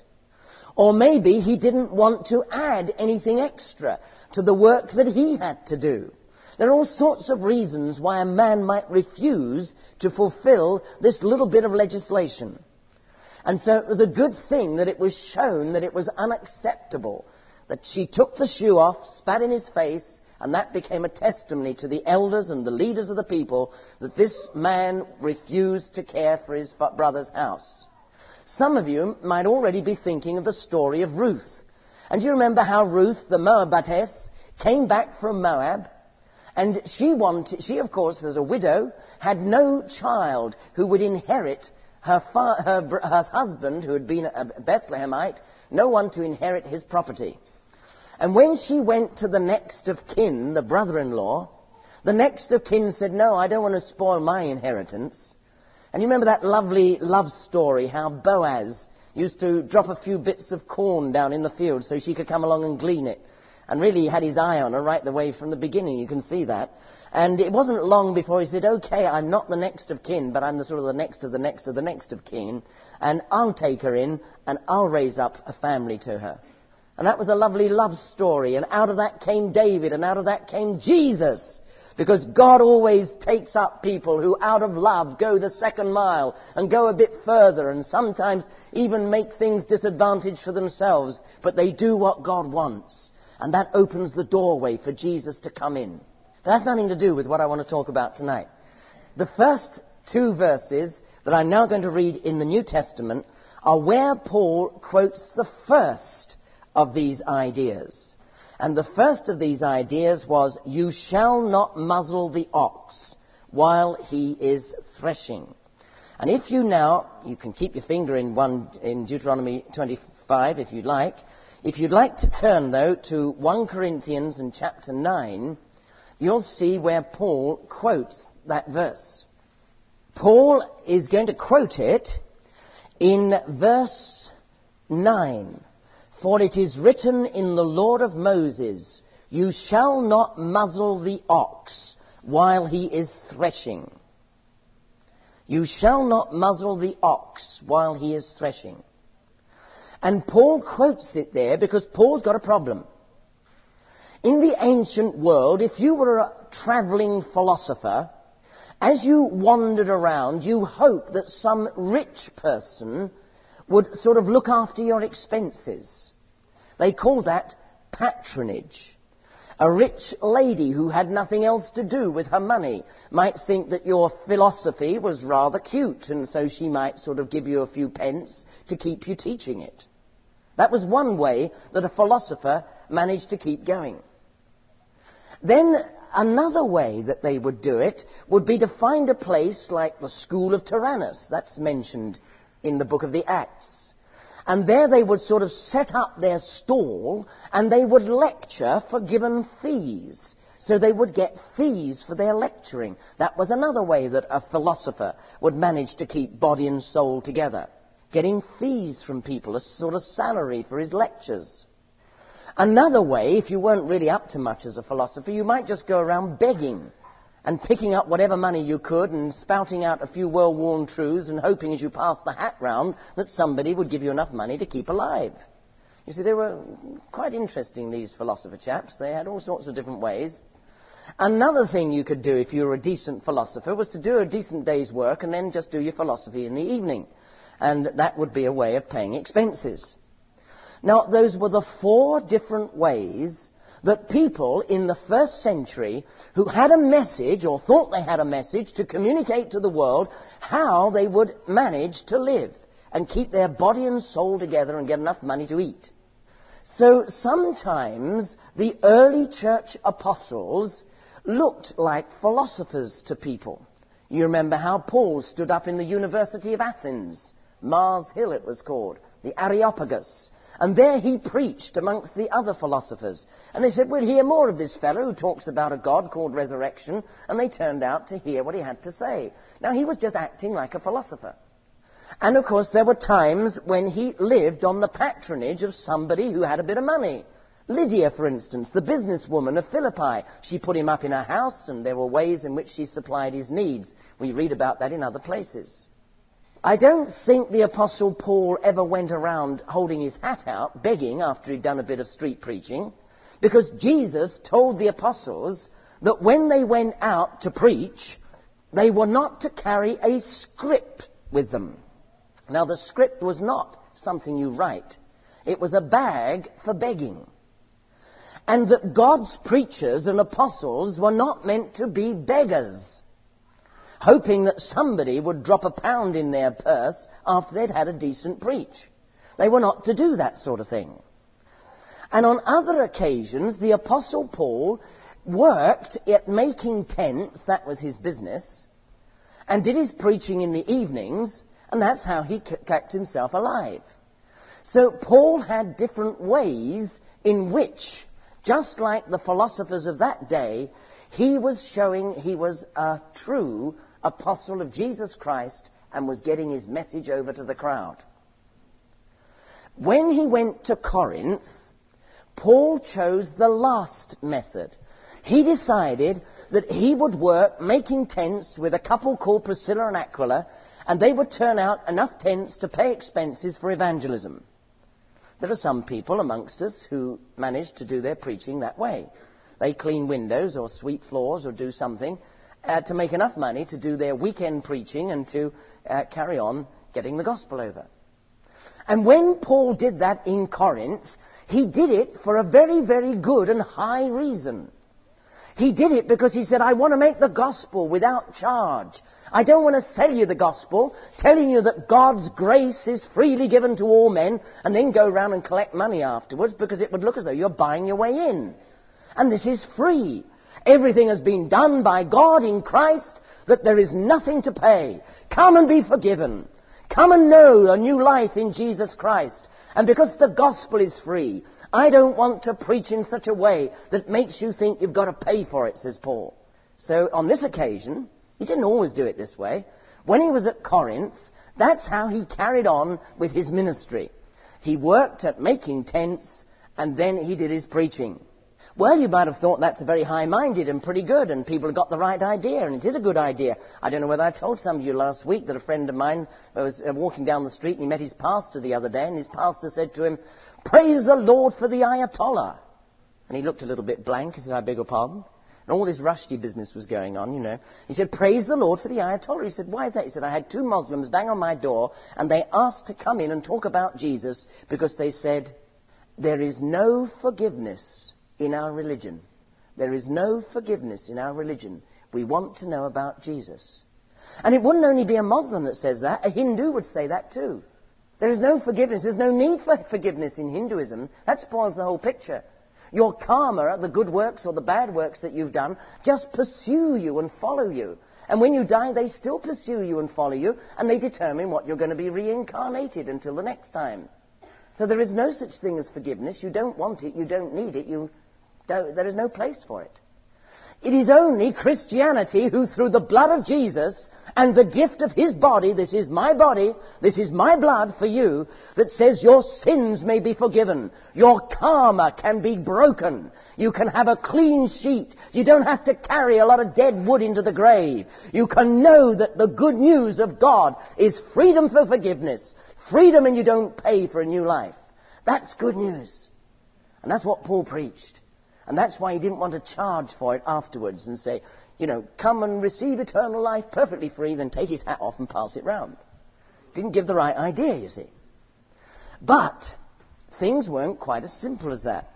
Or maybe he didn't want to add anything extra to the work that he had to do. There are all sorts of reasons why a man might refuse to fulfill this little bit of legislation. And so it was a good thing that it was shown that it was unacceptable, that she took the shoe off, spat in his face, and that became a testimony to the elders and the leaders of the people that this man refused to care for his brother's house. Some of you might already be thinking of the story of Ruth. And do you remember how Ruth, the Moabitess, came back from Moab? And she wanted, she of course, as a widow, had no child who would inherit her, fa- her, her husband, who had been a Bethlehemite, no one to inherit his property. And when she went to the next of kin, the brother-in-law, the next of kin said, no, I don't want to spoil my inheritance. And you remember that lovely love story, how Boaz used to drop a few bits of corn down in the field so she could come along and glean it. And really he had his eye on her right the way from the beginning, you can see that. And it wasn't long before he said, okay, I'm not the next of kin, but I'm the sort of the next of the next of the next of kin, and I'll take her in, and I'll raise up a family to her. And that was a lovely love story, and out of that came David, and out of that came Jesus. Because God always takes up people who out of love go the second mile and go a bit further and sometimes even make things disadvantaged for themselves, but they do what God wants. And that opens the doorway for Jesus to come in. That has nothing to do with what I want to talk about tonight. The first two verses that I'm now going to read in the New Testament are where Paul quotes the first of these ideas. And the first of these ideas was, you shall not muzzle the ox while he is threshing. And if you now, you can keep your finger in one in Deuteronomy twenty-five if you'd like. If you'd like to turn, though, to First Corinthians and chapter nine, you'll see where Paul quotes that verse. Paul is going to quote it in verse nine. For it is written in the law of Moses, you shall not muzzle the ox while he is threshing. You shall not muzzle the ox while he is threshing. And Paul quotes it there because Paul's got a problem. In the ancient world, if you were a travelling philosopher, as you wandered around, you hoped that some rich person would sort of look after your expenses. They called that patronage. A rich lady who had nothing else to do with her money might think that your philosophy was rather cute, and so she might sort of give you a few pence to keep you teaching it. That was one way that a philosopher managed to keep going. Then another way that they would do it would be to find a place like the School of Tyrannus. That's mentioned in the book of the Acts. And there they would sort of set up their stall and they would lecture for given fees. So they would get fees for their lecturing. That was another way that a philosopher would manage to keep body and soul together. Getting fees from people, a sort of salary for his lectures. Another way, if you weren't really up to much as a philosopher, you might just go around begging. and picking up whatever money you could and spouting out a few well-worn truths and hoping as you passed the hat round that somebody would give you enough money to keep alive. You see, they were quite interesting, these philosopher chaps. They had all sorts of different ways. Another thing you could do if you were a decent philosopher was to do a decent day's work and then just do your philosophy in the evening. And that would be a way of paying expenses. Now, those were the four different ways that people in the first century who had a message or thought they had a message to communicate to the world how they would manage to live and keep their body and soul together and get enough money to eat. So sometimes the early church apostles looked like philosophers to people. You remember how Paul stood up in the University of Athens, Mars Hill it was called, the Areopagus, and there he preached amongst the other philosophers. And they said, we'll hear more of this fellow who talks about a God called resurrection, and they turned out to hear what he had to say. Now, he was just acting like a philosopher. And, of course, there were times when he lived on the patronage of somebody who had a bit of money. Lydia, for instance, the businesswoman of Philippi, she put him up in her house, and there were ways in which she supplied his needs. We read about that in other places. I don't think the Apostle Paul ever went around holding his hat out, begging after he'd done a bit of street preaching, because Jesus told the apostles that when they went out to preach, they were not to carry a scrip with them. Now, the scrip was not something you write. It was a bag for begging. And that God's preachers and apostles were not meant to be beggars, hoping that somebody would drop a pound in their purse after they'd had a decent preach. They were not to do that sort of thing. And on other occasions, the Apostle Paul worked at making tents, that was his business, and did his preaching in the evenings, and that's how he kept himself alive. So Paul had different ways in which, just like the philosophers of that day, he was showing he was a true apostle of Jesus Christ and was getting his message over to the crowd. When he went to Corinth, Paul chose the last method. He decided that he would work making tents with a couple called Priscilla and Aquila, and they would turn out enough tents to pay expenses for evangelism. There are some people amongst us who manage to do their preaching that way. They clean windows or sweep floors or do something uh, to make enough money to do their weekend preaching and to uh, carry on getting the gospel over. And when Paul did that in Corinth, he did it for a very, very good and high reason. He did it because he said, I want to make the gospel without charge. I don't want to sell you the gospel, telling you that God's grace is freely given to all men, and then go around and collect money afterwards, because it would look as though you're buying your way in. And this is free. Everything has been done by God in Christ, that there is nothing to pay. Come and be forgiven. Come and know a new life in Jesus Christ. And because the gospel is free, I don't want to preach in such a way that makes you think you've got to pay for it, says Paul. So on this occasion, he didn't always do it this way. When he was at Corinth, that's how he carried on with his ministry. He worked at making tents, and then he did his preaching. Well, you might have thought that's very high-minded and pretty good, and people have got the right idea, and it is a good idea. I don't know whether I told some of you last week that a friend of mine was walking down the street, and he met his pastor the other day, and his pastor said to him, "Praise the Lord for the Ayatollah." And he looked a little bit blank. He said, "I beg your pardon?" And all this Rushdie business was going on, you know. He said, "Praise the Lord for the Ayatollah." He said, "Why is that?" He said, "I had two Muslims bang on my door, and they asked to come in and talk about Jesus because they said, there is no forgiveness in our religion. There is no forgiveness in our religion. We want to know about Jesus." And it wouldn't only be a Muslim that says that. A Hindu would say that too. There is no forgiveness. There's no need for forgiveness in Hinduism. That spoils the whole picture. Your karma, the good works or the bad works that you've done, just pursue you and follow you. And when you die, they still pursue you and follow you, and they determine what you're going to be reincarnated until the next time. So there is no such thing as forgiveness. You don't want it. You don't need it. You don't, there is no place for it. It is only Christianity who, through the blood of Jesus and the gift of his body, this is my body, this is my blood for you, that says your sins may be forgiven, your karma can be broken, you can have a clean sheet, you don't have to carry a lot of dead wood into the grave. You can know that the good news of God is freedom for forgiveness, freedom and you don't pay for a new life. That's good news. And that's what Paul preached. And that's why he didn't want to charge for it afterwards and say, you know, come and receive eternal life perfectly free, then take his hat off and pass it round. Didn't give the right idea, you see. But things weren't quite as simple as that.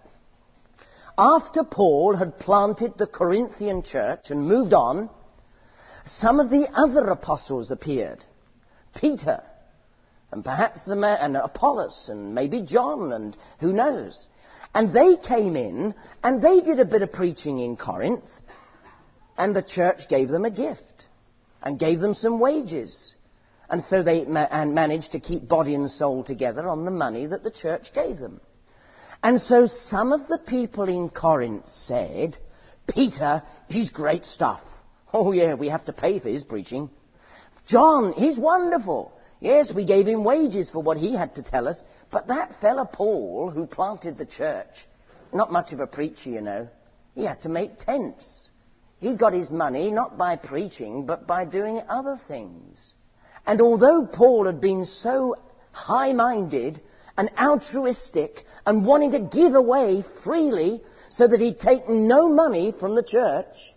After Paul had planted the Corinthian church and moved on, some of the other apostles appeared. Peter, and perhaps the ma- and Apollos, and maybe John, and who knows. And they came in, and they did a bit of preaching in Corinth, and the church gave them a gift, and gave them some wages. And so they ma- and managed to keep body and soul together on the money that the church gave them. And so some of the people in Corinth said, Peter, he's great stuff. Oh yeah, we have to pay for his preaching. John, he's wonderful. Yes, we gave him wages for what he had to tell us, but that fella Paul, who planted the church, not much of a preacher, you know, he had to make tents. He got his money not by preaching, but by doing other things. And although Paul had been so high-minded and altruistic and wanting to give away freely so that he'd taken no money from the church,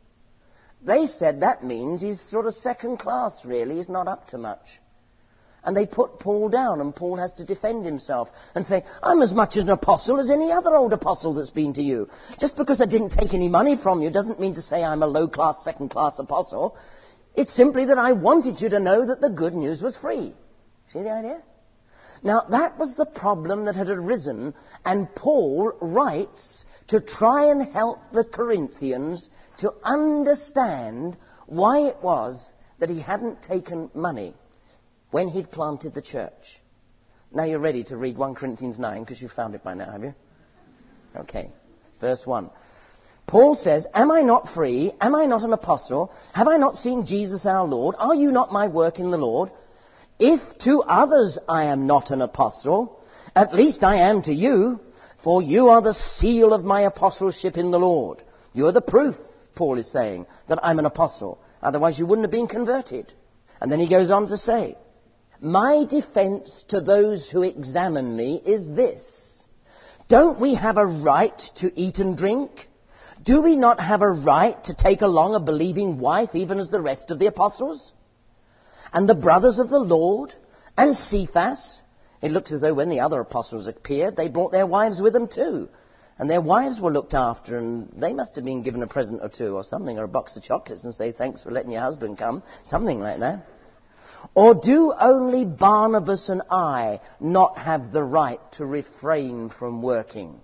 they said that means he's sort of second class, really. He's not up to much. And they put Paul down, and Paul has to defend himself and say, I'm as much an apostle as any other old apostle that's been to you. Just because I didn't take any money from you doesn't mean to say I'm a low-class, second-class apostle. It's simply that I wanted you to know that the good news was free. See the idea? Now, that was the problem that had arisen, and Paul writes to try and help the Corinthians to understand why it was that he hadn't taken money when he'd planted the church. Now you're ready to read First Corinthians nine, because you've found it by now, have you? Okay, verse one. Paul says, am I not free? Am I not an apostle? Have I not seen Jesus our Lord? Are you not my work in the Lord? If to others I am not an apostle, at least I am to you, for you are the seal of my apostleship in the Lord. You are the proof, Paul is saying, that I'm an apostle. Otherwise you wouldn't have been converted. And then he goes on to say, my defense to those who examine me is this. Don't we have a right to eat and drink? Do we not have a right to take along a believing wife, even as the rest of the apostles? And the brothers of the Lord, and Cephas? It looks as though when the other apostles appeared, they brought their wives with them too. And their wives were looked after, and they must have been given a present or two or something, or a box of chocolates, and say, thanks for letting your husband come. Something like that. Or do only Barnabas and I not have the right to refrain from working?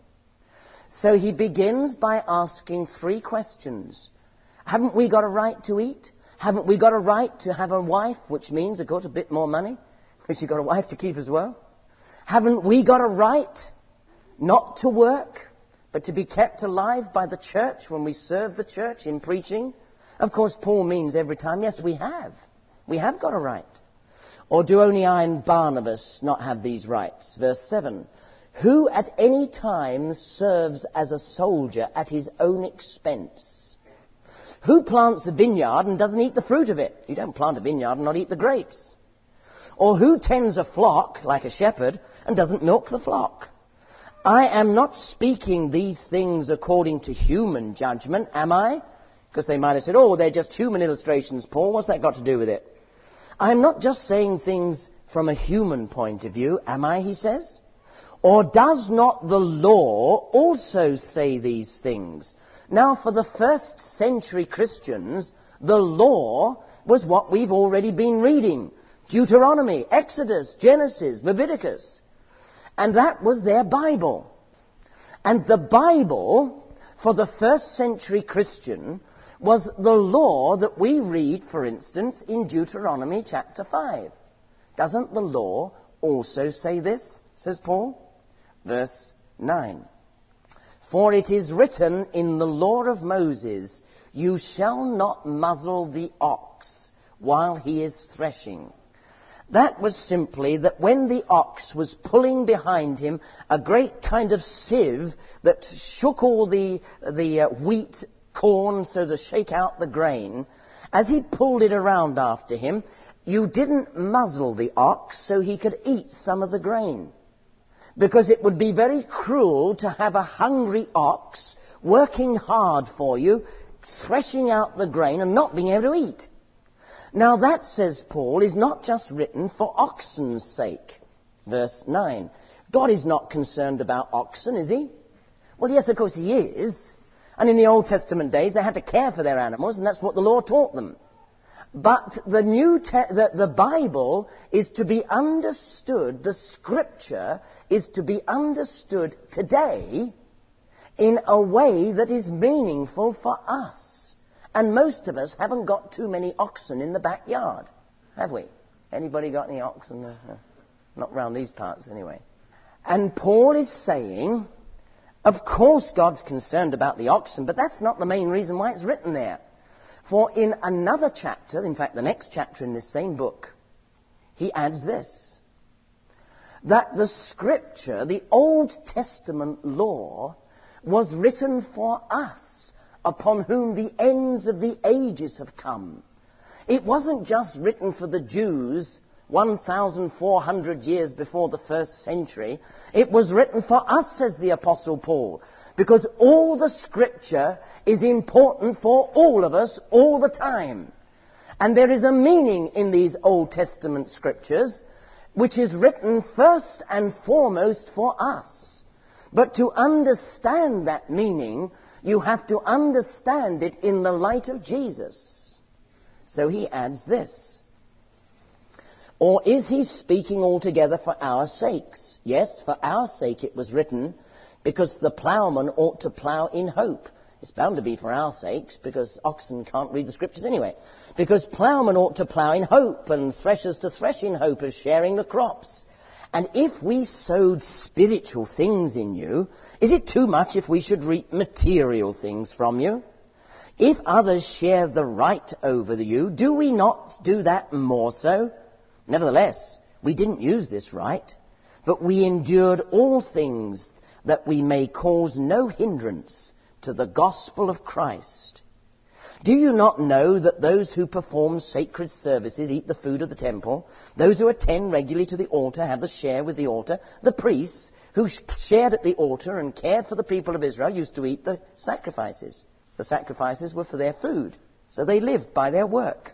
So he begins by asking three questions. Haven't we got a right to eat? Haven't we got a right to have a wife, which means, of course, a bit more money, because you've got a wife to keep as well? Haven't we got a right not to work, but to be kept alive by the church when we serve the church in preaching? Of course, Paul means every time, yes, we have. We have got a right. Or do only I and Barnabas not have these rights? Verse seven. Who at any time serves as a soldier at his own expense? Who plants a vineyard and doesn't eat the fruit of it? You don't plant a vineyard and not eat the grapes. Or who tends a flock like a shepherd and doesn't milk the flock? I am not speaking these things according to human judgment, am I? Because they might have said, oh, they're just human illustrations, Paul. What's that got to do with it? I'm not just saying things from a human point of view, am I, he says? Or does not the law also say these things? Now, for the first century Christians, the law was what we've already been reading. Deuteronomy, Exodus, Genesis, Leviticus. And that was their Bible. And the Bible, for the first century Christian, was the law that we read, for instance, in Deuteronomy chapter five. Doesn't the law also say this, says Paul? Verse nine. For it is written in the law of Moses, you shall not muzzle the ox while he is threshing. That was simply that when the ox was pulling behind him a great kind of sieve that shook all the, the uh, wheat, corn, so to shake out the grain, as he pulled it around after him, you didn't muzzle the ox so he could eat some of the grain. Because it would be very cruel to have a hungry ox working hard for you, threshing out the grain and not being able to eat. Now that, says Paul, is not just written for oxen's sake. Verse nine. God is not concerned about oxen, is he? Well, yes, of course he is. And in the Old Testament days, they had to care for their animals, and that's what the law taught them. But the New Te- the, the Bible is to be understood, the Scripture is to be understood today in a way that is meaningful for us. And most of us haven't got too many oxen in the backyard, have we? Anybody got any oxen? Uh, not round these parts anyway. And Paul is saying, of course God's concerned about the oxen, but that's not the main reason why it's written there. For in another chapter, in fact the next chapter in this same book, he adds this, that the Scripture, the Old Testament law, was written for us, upon whom the ends of the ages have come. It wasn't just written for the Jews one thousand four hundred years before the first century. It was written for us, says the Apostle Paul, because all the Scripture is important for all of us all the time. And there is a meaning in these Old Testament Scriptures which is written first and foremost for us. But to understand that meaning, you have to understand it in the light of Jesus. So he adds this. Or is he speaking altogether for our sakes? Yes, for our sake it was written, because the ploughman ought to plough in hope. It's bound to be for our sakes, because oxen can't read the Scriptures anyway. Because ploughmen ought to plough in hope, and threshers to thresh in hope as sharing the crops. And if we sowed spiritual things in you, is it too much if we should reap material things from you? If others share the right over you, do we not do that more so? Nevertheless, we didn't use this right, but we endured all things that we may cause no hindrance to the gospel of Christ. Do you not know that those who perform sacred services eat the food of the temple? Those who attend regularly to the altar have the share with the altar. The priests who shared at the altar and cared for the people of Israel used to eat the sacrifices. The sacrifices were for their food, so they lived by their work.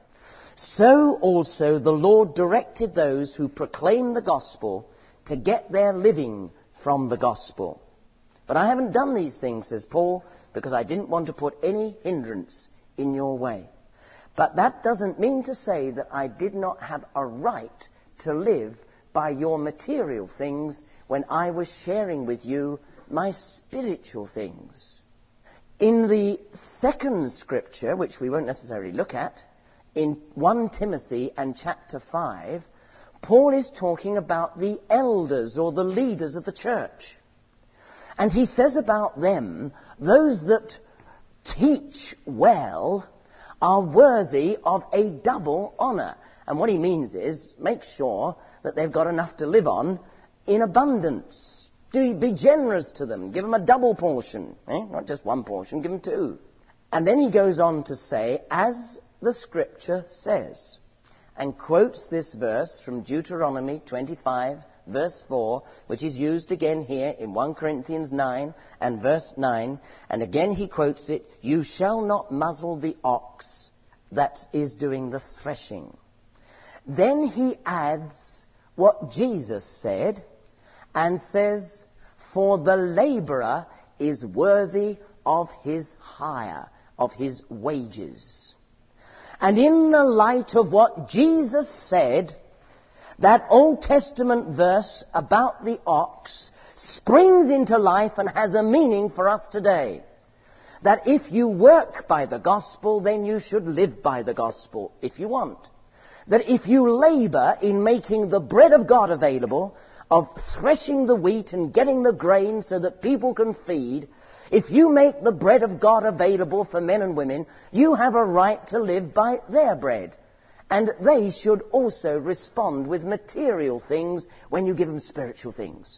So also the Lord directed those who proclaim the gospel to get their living from the gospel. But I haven't done these things, says Paul, because I didn't want to put any hindrance in your way. But that doesn't mean to say that I did not have a right to live by your material things when I was sharing with you my spiritual things. In the second scripture, which we won't necessarily look at, in First Timothy and chapter five, Paul is talking about the elders or the leaders of the church. And he says about them, those that teach well are worthy of a double honor. And what he means is, make sure that they've got enough to live on in abundance. Do be generous to them. Give them a double portion. Eh? Not just one portion, give them two. And then he goes on to say, as the Scripture says, and quotes this verse from Deuteronomy twenty-five, verse four, which is used again here in First Corinthians nine and verse nine. And again he quotes it, you shall not muzzle the ox that is doing the threshing. Then he adds what Jesus said and says, for the laborer is worthy of his hire, of his wages. And in the light of what Jesus said, that Old Testament verse about the ox springs into life and has a meaning for us today. That if you work by the gospel, then you should live by the gospel, if you want. That if you labor in making the bread of God available, of threshing the wheat and getting the grain so that people can feed, If you make the bread of God available for men and women, you have a right to live by their bread. And they should also respond with material things when you give them spiritual things.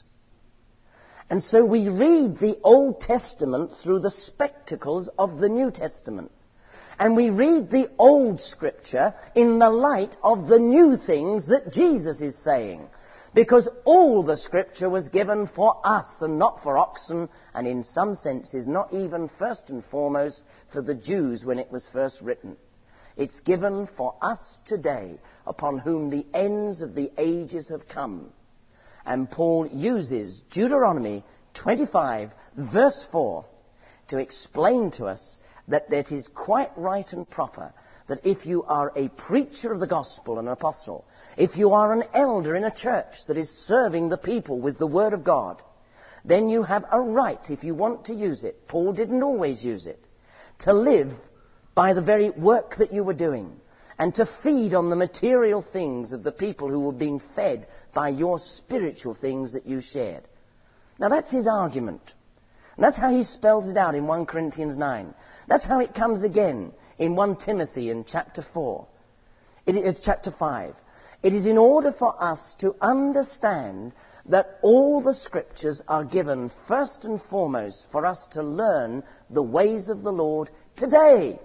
And so we read the Old Testament through the spectacles of the New Testament. And we read the Old Scripture in the light of the new things that Jesus is saying. Because all the Scripture was given for us and not for oxen, and in some senses not even first and foremost for the Jews when it was first written. It's given for us today, upon whom the ends of the ages have come. And Paul uses Deuteronomy twenty-five, verse four, to explain to us that it is quite right and proper that if you are a preacher of the gospel, an apostle, if you are an elder in a church that is serving the people with the word of God, then you have a right, if you want to use it, Paul didn't always use it, to live by the very work that you were doing, and to feed on the material things of the people who were being fed by your spiritual things that you shared. Now that's his argument. And that's how he spells it out in First Corinthians nine. That's how it comes again in First Timothy in chapter four. It is chapter five. It is in order for us to understand that all the Scriptures are given first and foremost for us to learn the ways of the Lord today.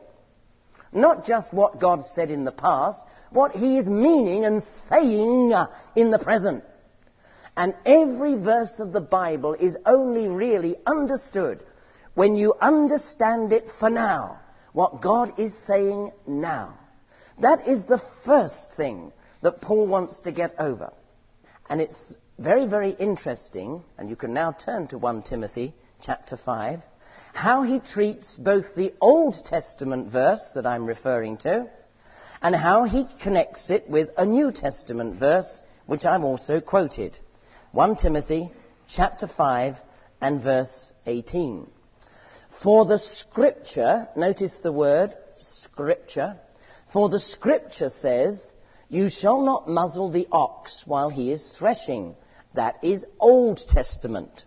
Not just what God said in the past, what he is meaning and saying in the present. And every verse of the Bible is only really understood when you understand it for now, what God is saying now. That is the first thing that Paul wants to get over. And it's very, very interesting, and you can now turn to First Timothy chapter five, how he treats both the Old Testament verse that I'm referring to and how he connects it with a New Testament verse which I've also quoted. First Timothy chapter five and verse eighteen. For the Scripture, notice the word Scripture, for the Scripture says, you shall not muzzle the ox while he is threshing. That is Old Testament.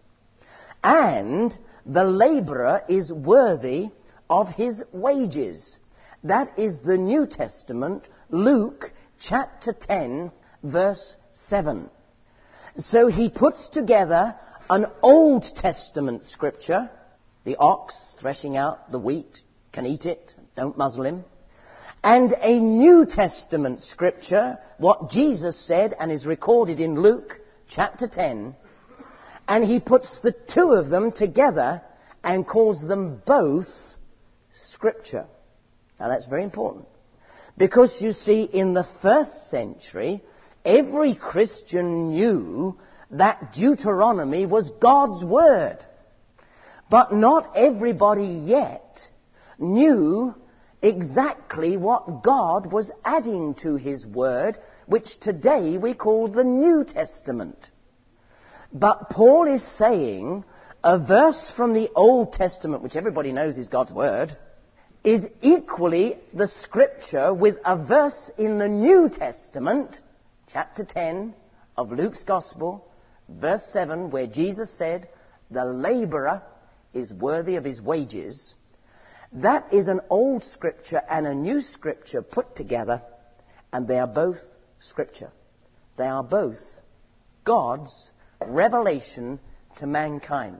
And the labourer is worthy of his wages. That is the New Testament, Luke chapter ten, verse seven. So he puts together an Old Testament scripture, the ox threshing out the wheat, can eat it, don't muzzle him, and a New Testament scripture, what Jesus said and is recorded in Luke chapter ten, and he puts the two of them together and calls them both Scripture. Now that's very important. Because you see, in the first century, every Christian knew that Deuteronomy was God's Word. But not everybody yet knew exactly what God was adding to His Word, which today we call the New Testament. But Paul is saying a verse from the Old Testament, which everybody knows is God's Word, is equally the Scripture with a verse in the New Testament, chapter ten of Luke's Gospel, verse seven, where Jesus said, the labourer is worthy of his wages. That is an old Scripture and a new Scripture put together, and they are both Scripture. They are both God's revelation to mankind.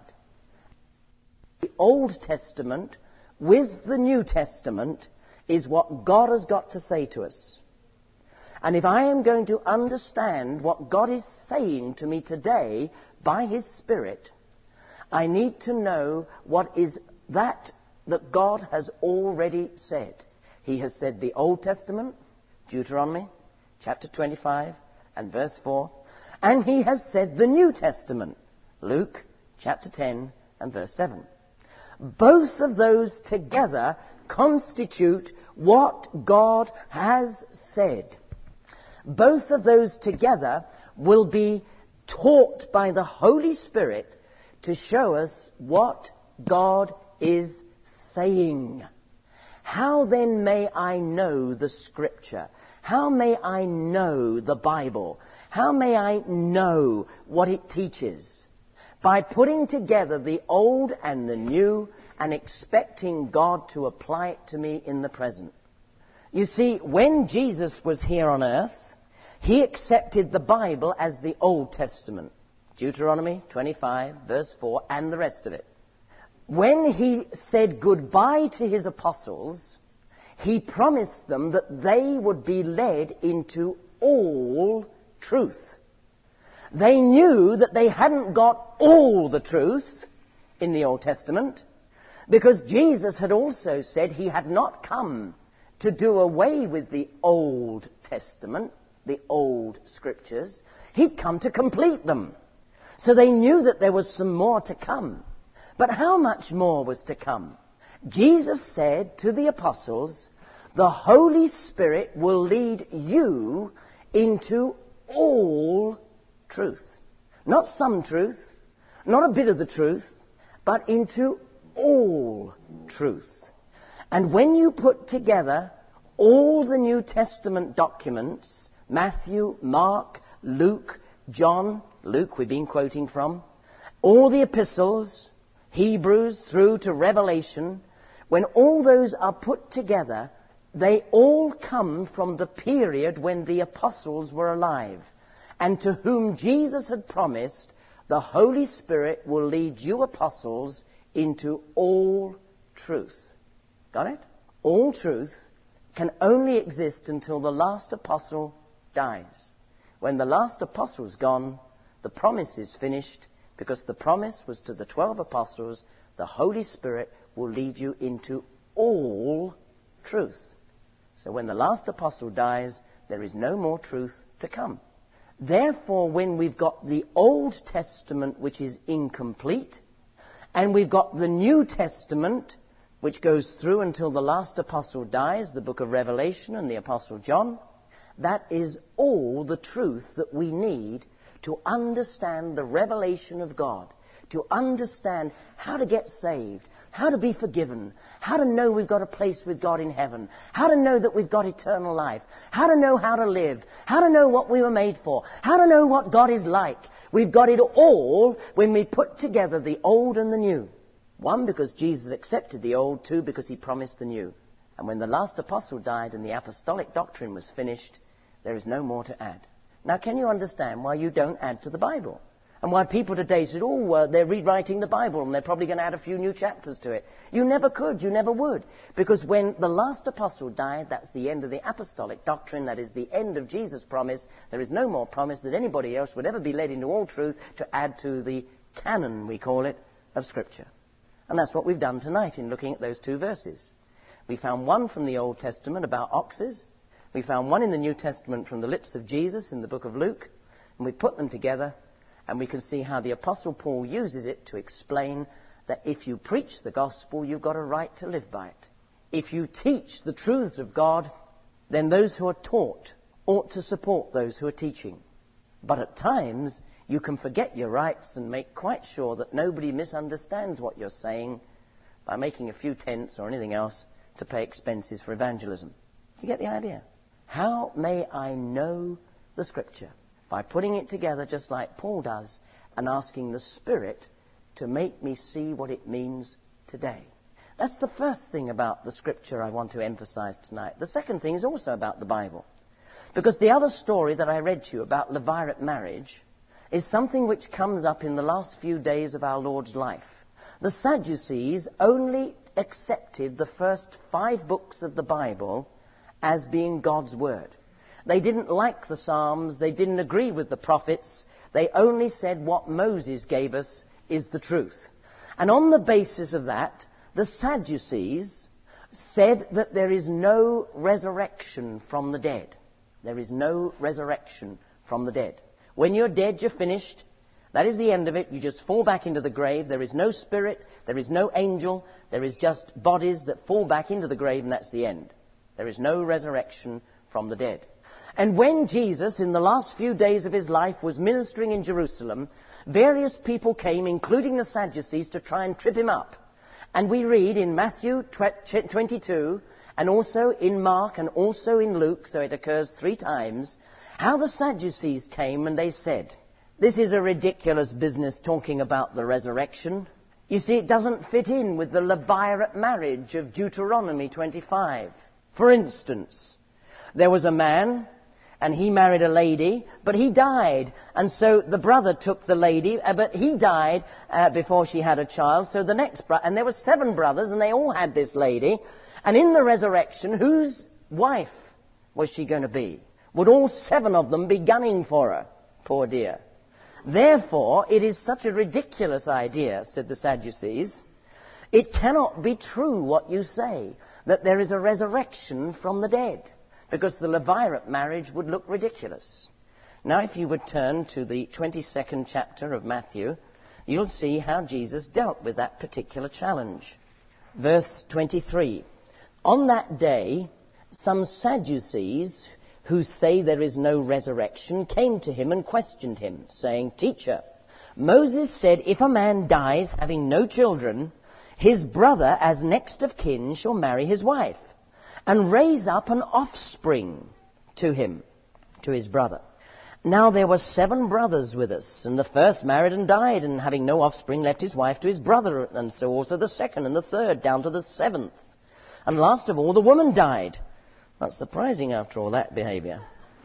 The Old Testament with the New Testament is what God has got to say to us. And if I am going to understand what God is saying to me today by His Spirit, I need to know what is that that God has already said. He has said the Old Testament, Deuteronomy, chapter twenty-five and verse four, and He has said the New Testament, Luke, chapter ten and verse seven. Both of those together constitute what God has said. Both of those together will be taught by the Holy Spirit to show us what God is saying. How then may I know the Scripture? How may I know the Bible? How may I know what it teaches? by putting together the old and the new and expecting God to apply it to me in the present. You see, when Jesus was here on earth, he accepted the Bible as the Old Testament. Deuteronomy twenty-five, verse four, and the rest of it. When he said goodbye to his apostles, he promised them that they would be led into all truth. They knew that they hadn't got all the truth in the Old Testament, because Jesus had also said he had not come to do away with the Old Testament, the old scriptures. He'd come to complete them. So they knew that there was some more to come. But how much more was to come? Jesus said to the apostles, the Holy Spirit will lead you into all truth. Not some truth, not a bit of the truth, but into all truth. And when you put together all the New Testament documents, Matthew, Mark, Luke, John, Luke we've been quoting from, all the epistles, Hebrews through to Revelation, when all those are put together, they all come from the period when the apostles were alive, and to whom Jesus had promised, the Holy Spirit will lead you apostles into all truth. Got it? All truth can only exist until the last apostle dies. When the last apostle's gone, the promise is finished, because the promise was to the twelve apostles, the Holy Spirit will lead you into all truth. So when the last apostle dies, there is no more truth to come. Therefore, when we've got the Old Testament, which is incomplete, and we've got the New Testament, which goes through until the last apostle dies, the book of Revelation and the Apostle John, that is all the truth that we need to understand the revelation of God, to understand how to get saved, how to be forgiven, how to know we've got a place with God in heaven, how to know that we've got eternal life, how to know how to live, how to know what we were made for, how to know what God is like. We've got it all when we put together the old and the new. One, because Jesus accepted the old. Two, because he promised the new. And when the last apostle died and the apostolic doctrine was finished, there is no more to add. Now, can you understand why you don't add to the Bible? And why people today say, oh, well, they're rewriting the Bible and they're probably going to add a few new chapters to it. You never could, you never would. Because when the last apostle died, that's the end of the apostolic doctrine, that is the end of Jesus' promise. There is no more promise that anybody else would ever be led into all truth to add to the canon, we call it, of Scripture. And that's what we've done tonight in looking at those two verses. We found one from the Old Testament about oxes. We found one in the New Testament from the lips of Jesus in the book of Luke. And we put them together, and we can see how the Apostle Paul uses it to explain that if you preach the gospel, you've got a right to live by it. If you teach the truths of God, then those who are taught ought to support those who are teaching. But at times, you can forget your rights and make quite sure that nobody misunderstands what you're saying by making a few tents or anything else to pay expenses for evangelism. Do you get the idea? How may I know the Scripture? By putting it together just like Paul does and asking the Spirit to make me see what it means today. That's the first thing about the Scripture I want to emphasize tonight. The second thing is also about the Bible. Because the other story that I read to you about levirate marriage is something which comes up in the last few days of our Lord's life. The Sadducees only accepted the first five books of the Bible as being God's Word. They didn't like the Psalms, they didn't agree with the prophets, they only said what Moses gave us is the truth. And on the basis of that, the Sadducees said that there is no resurrection from the dead. There is no resurrection from the dead. When you're dead, you're finished. That is the end of it. You just fall back into the grave. There is no spirit. There is no angel. There is just bodies that fall back into the grave, and that's the end. There is no resurrection from the dead. And when Jesus, in the last few days of his life, was ministering in Jerusalem, various people came, including the Sadducees, to try and trip him up. And we read in Matthew twenty-two, and also in Mark, and also in Luke, so it occurs three times, how the Sadducees came and they said, This is a ridiculous business talking about the resurrection. You see, it doesn't fit in with the levirate marriage of Deuteronomy twenty-five. For instance, there was a man, and he married a lady, but he died. And so the brother took the lady, uh, but he died uh, before she had a child. So the next brother, and there were seven brothers, and they all had this lady. And in the resurrection, whose wife was she going to be? Would all seven of them be gunning for her? Poor dear. Therefore, it is such a ridiculous idea, said the Sadducees. It cannot be true what you say, that there is a resurrection from the dead, because the levirate marriage would look ridiculous. Now, if you would turn to the twenty-second chapter of Matthew, you'll see how Jesus dealt with that particular challenge. Verse twenty-three. On that day, some Sadducees, who say there is no resurrection, came to him and questioned him, saying, Teacher, Moses said, if a man dies having no children, his brother as next of kin shall marry his wife, and raise up an offspring to him, to his brother. Now there were seven brothers with us, and the first married and died, and having no offspring left his wife to his brother, and so also the second and the third, down to the seventh. And last of all, the woman died. Not surprising after all that behavior.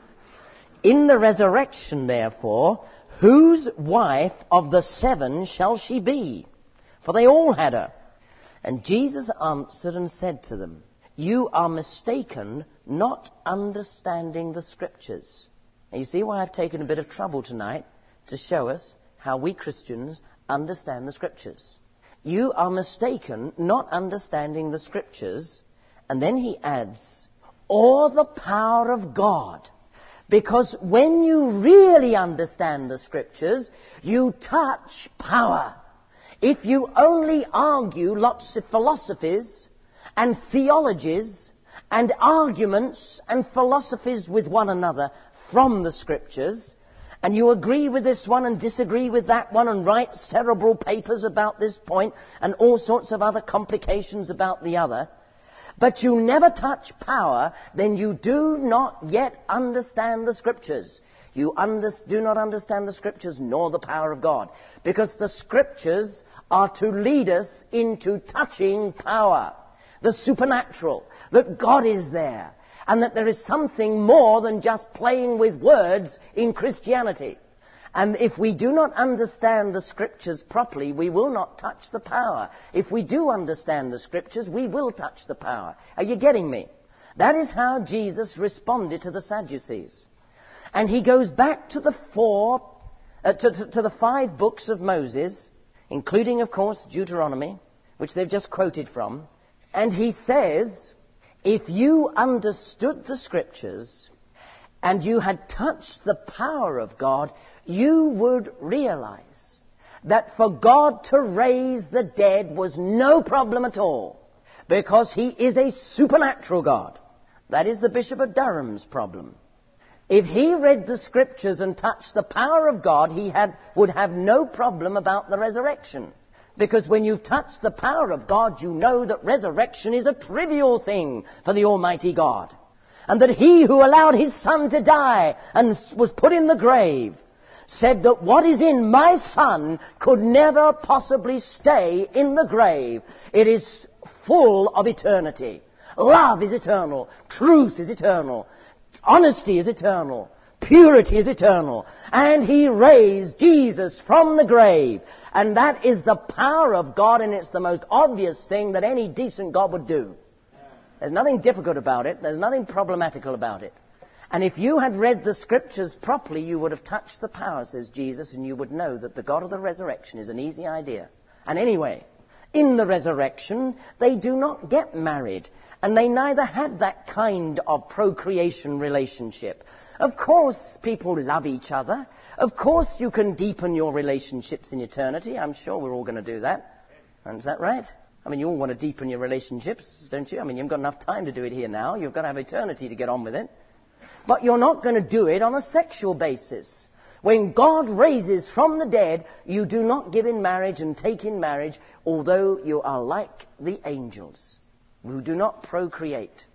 In the resurrection, therefore, whose wife of the seven shall she be? For they all had her. And Jesus answered and said to them, You are mistaken, not understanding the Scriptures. Now you see why I've taken a bit of trouble tonight to show us how we Christians understand the Scriptures. You are mistaken, not understanding the Scriptures. And then he adds, or the power of God. Because when you really understand the Scriptures, you touch power. If you only argue lots of philosophies and theologies and arguments and philosophies with one another from the Scriptures, and you agree with this one and disagree with that one and write cerebral papers about this point and all sorts of other complications about the other, but you never touch power, then you do not yet understand the Scriptures. You under, do not understand the Scriptures nor the power of God. Because the Scriptures are to lead us into touching power, the supernatural, that God is there, and that there is something more than just playing with words in Christianity. And if we do not understand the Scriptures properly, we will not touch the power. If we do understand the Scriptures, we will touch the power. Are you getting me? That is how Jesus responded to the Sadducees. And he goes back to the four, uh, to, to, to the five books of Moses, including, of course, Deuteronomy, which they've just quoted from. And he says, if you understood the Scriptures and you had touched the power of God, you would realize that for God to raise the dead was no problem at all, because he is a supernatural God. That is the Bishop of Durham's problem. If he read the Scriptures and touched the power of God, he had, would have no problem about the resurrection. Because when you've touched the power of God, you know that resurrection is a trivial thing for the Almighty God. And that he who allowed his Son to die and was put in the grave said that what is in my Son could never possibly stay in the grave. It is full of eternity. Love is eternal. Truth is eternal. Honesty is eternal. Purity is eternal. And he raised Jesus from the grave. And that is the power of God, and it's the most obvious thing that any decent God would do. There's nothing difficult about it. There's nothing problematical about it. And if you had read the Scriptures properly, you would have touched the power, says Jesus, and you would know that the God of the resurrection is an easy idea. And anyway, in the resurrection, they do not get married, and they neither have that kind of procreation relationship. Of course, people love each other. Of course, you can deepen your relationships in eternity. I'm sure we're all going to do that. And is that right? I mean, you all want to deepen your relationships, don't you? I mean, you haven't got enough time to do it here now. You've got to have eternity to get on with it. But you're not going to do it on a sexual basis. When God raises from the dead, you do not give in marriage and take in marriage, although you are like the angels who do not procreate.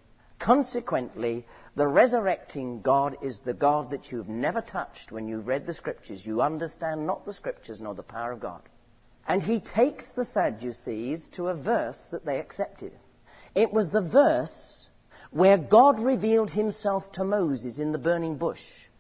consequently, the resurrecting God is the God that you've never touched when you've read the Scriptures. You understand not the Scriptures nor the power of God. And he takes the Sadducees to a verse that they accepted. It was the verse where God revealed himself to Moses in the burning bush,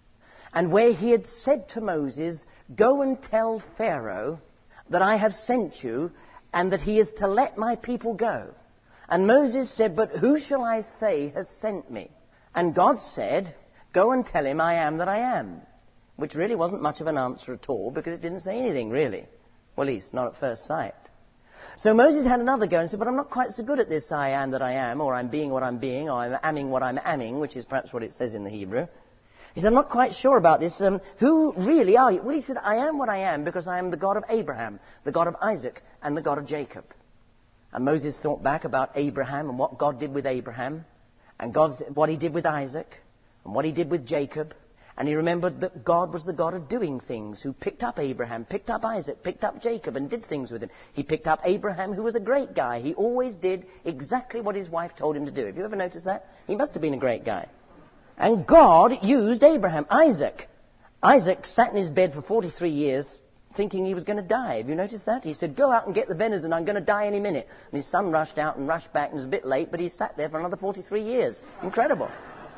and where he had said to Moses, "Go and tell Pharaoh that I have sent you, and that he is to let my people go." And Moses said, "But who shall I say has sent me?" And God said, "Go and tell him I am that I am," which really wasn't much of an answer at all, because it didn't say anything, really. Well, at least not at first sight. So Moses had another go and said, "But I'm not quite so good at this I am that I am, or I'm being what I'm being, or I'm amming what I'm amming," which is perhaps what it says in the Hebrew. He said, "I'm not quite sure about this. Um, who really are you?" Well, he said, "I am what I am because I am the God of Abraham, the God of Isaac, and the God of Jacob." And Moses thought back about Abraham and what God did with Abraham, and God's, what he did with Isaac, and what he did with Jacob. And he remembered that God was the God of doing things, who picked up Abraham, picked up Isaac, picked up Jacob, and did things with him. He picked up Abraham, who was a great guy. He always did exactly what his wife told him to do. Have you ever noticed that? He must have been a great guy. And God used Abraham. Isaac. Isaac sat in his bed for forty-three years thinking he was going to die. Have you noticed that? He said, "Go out and get the venison. I'm going to die any minute." And his son rushed out and rushed back and was a bit late, but he sat there for another forty-three years. Incredible.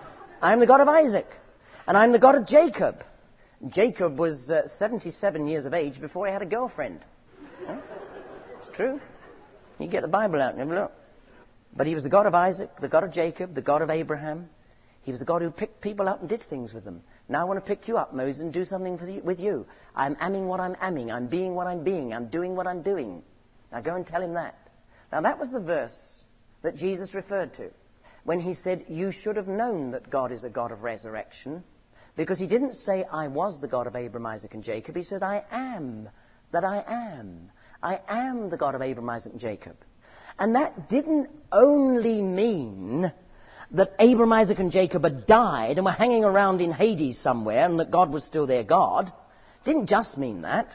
I'm the God of Isaac. And I'm the God of Jacob. Jacob was uh, seventy-seven years of age before he had a girlfriend. Huh? It's true. You get the Bible out and have a look. But he was the God of Isaac, the God of Jacob, the God of Abraham. He was the God who picked people up and did things with them. Now I want to pick you up, Moses, and do something for you, with you. I'm amming what I'm amming. I'm being what I'm being. I'm doing what I'm doing. Now go and tell him that. Now that was the verse that Jesus referred to when he said, "You should have known that God is a God of resurrection." Because he didn't say, "I was the God of Abraham, Isaac, and Jacob." He said, "I am that I am. I am the God of Abraham, Isaac, and Jacob." And that didn't only mean that Abraham, Isaac, and Jacob had died and were hanging around in Hades somewhere and that God was still their God. It didn't just mean that.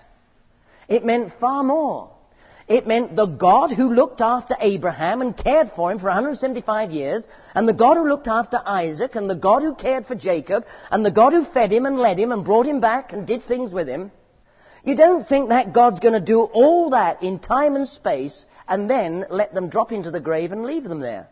It meant far more. It meant the God who looked after Abraham and cared for him for one hundred seventy-five years, and the God who looked after Isaac, and the God who cared for Jacob, and the God who fed him and led him and brought him back and did things with him. You don't think that God's going to do all that in time and space and then let them drop into the grave and leave them there.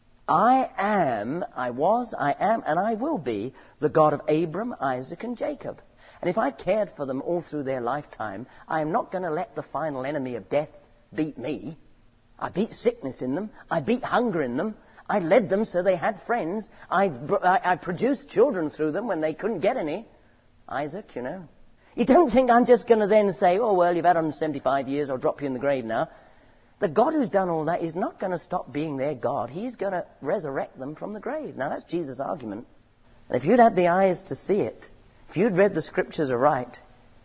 I am, I was, I am, and I will be the God of Abraham, Isaac, and Jacob. And if I cared for them all through their lifetime, I am not going to let the final enemy of death beat me. I beat sickness in them. I beat hunger in them. I led them so they had friends. I, I, I produced children through them when they couldn't get any. Isaac, you know. You don't think I'm just going to then say, "Oh, well, you've had one hundred seventy-five years, I'll drop you in the grave now." The God who's done all that is not going to stop being their God. He's going to resurrect them from the grave. Now, that's Jesus' argument. And if you'd had the eyes to see it, if you'd read the Scriptures aright,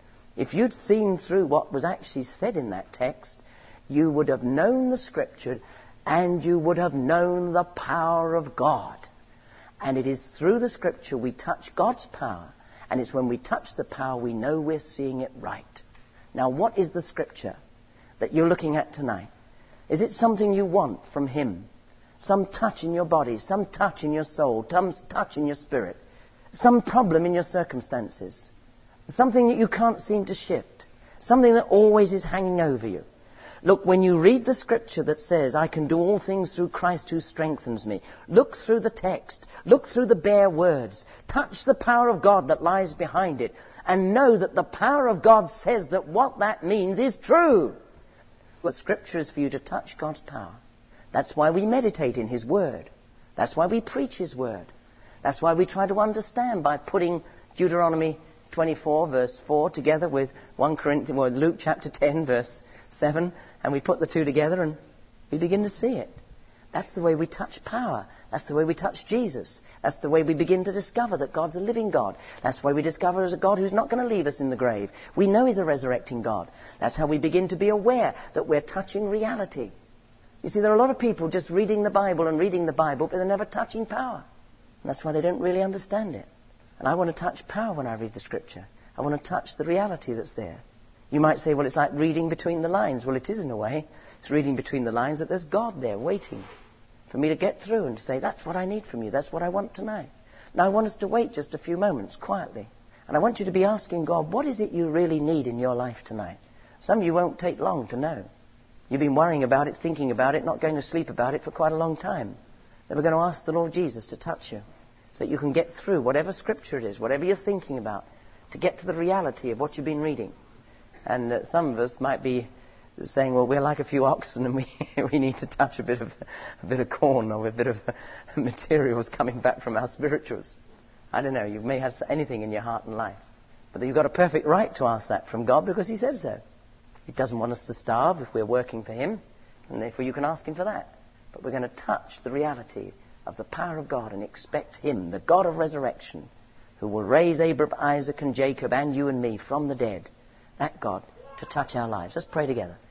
if you'd seen through what was actually said in that text, you would have known the Scripture and you would have known the power of God. And it is through the Scripture we touch God's power. And it's when we touch the power we know we're seeing it right. Now, what is the Scripture that you're looking at tonight? Is it something you want from Him? Some touch in your body, some touch in your soul, some touch in your spirit, some problem in your circumstances, something that you can't seem to shift, something that always is hanging over you. Look, when you read the Scripture that says, "I can do all things through Christ who strengthens me," look through the text, look through the bare words, touch the power of God that lies behind it, and know that the power of God says that what that means is true. The Scripture is for you to touch God's power. That's why we meditate in His Word. That's why we preach His Word. That's why we try to understand by putting Deuteronomy twenty-four, verse four, together with First Corinthians, well, Luke chapter ten, verse seven, and we put the two together and we begin to see it. That's the way we touch power. That's the way we touch Jesus. That's the way we begin to discover that God's a living God. That's why we discover He's a God who's not going to leave us in the grave. We know He's a resurrecting God. That's how we begin to be aware that we're touching reality. You see, there are a lot of people just reading the Bible and reading the Bible, but they're never touching power. And that's why they don't really understand it. And I want to touch power when I read the Scripture. I want to touch the reality that's there. You might say, "Well, it's like reading between the lines." Well, it is in a way. It's reading between the lines that there's God there waiting. for me to get through and to say, that's what I need from you. That's what I want tonight. Now I want us to wait just a few moments quietly. And I want you to be asking God, what is it you really need in your life tonight? Some of you won't take long to know. You've been worrying about it, thinking about it, not going to sleep about it for quite a long time. Then we're going to ask the Lord Jesus to touch you so that you can get through whatever scripture it is, whatever you're thinking about, to get to the reality of what you've been reading. And uh, some of us might be saying, well, we're like a few oxen and we we need to touch a bit of a bit of corn or a bit of materials coming back from our spirituals. I don't know, you may have anything in your heart and life. But you've got a perfect right to ask that from God because he says so. He doesn't want us to starve if we're working for him, and therefore you can ask him for that. But we're going to touch the reality of the power of God and expect him, the God of resurrection, who will raise Abraham, Isaac and Jacob and you and me from the dead, that God, to touch our lives. Let's pray together.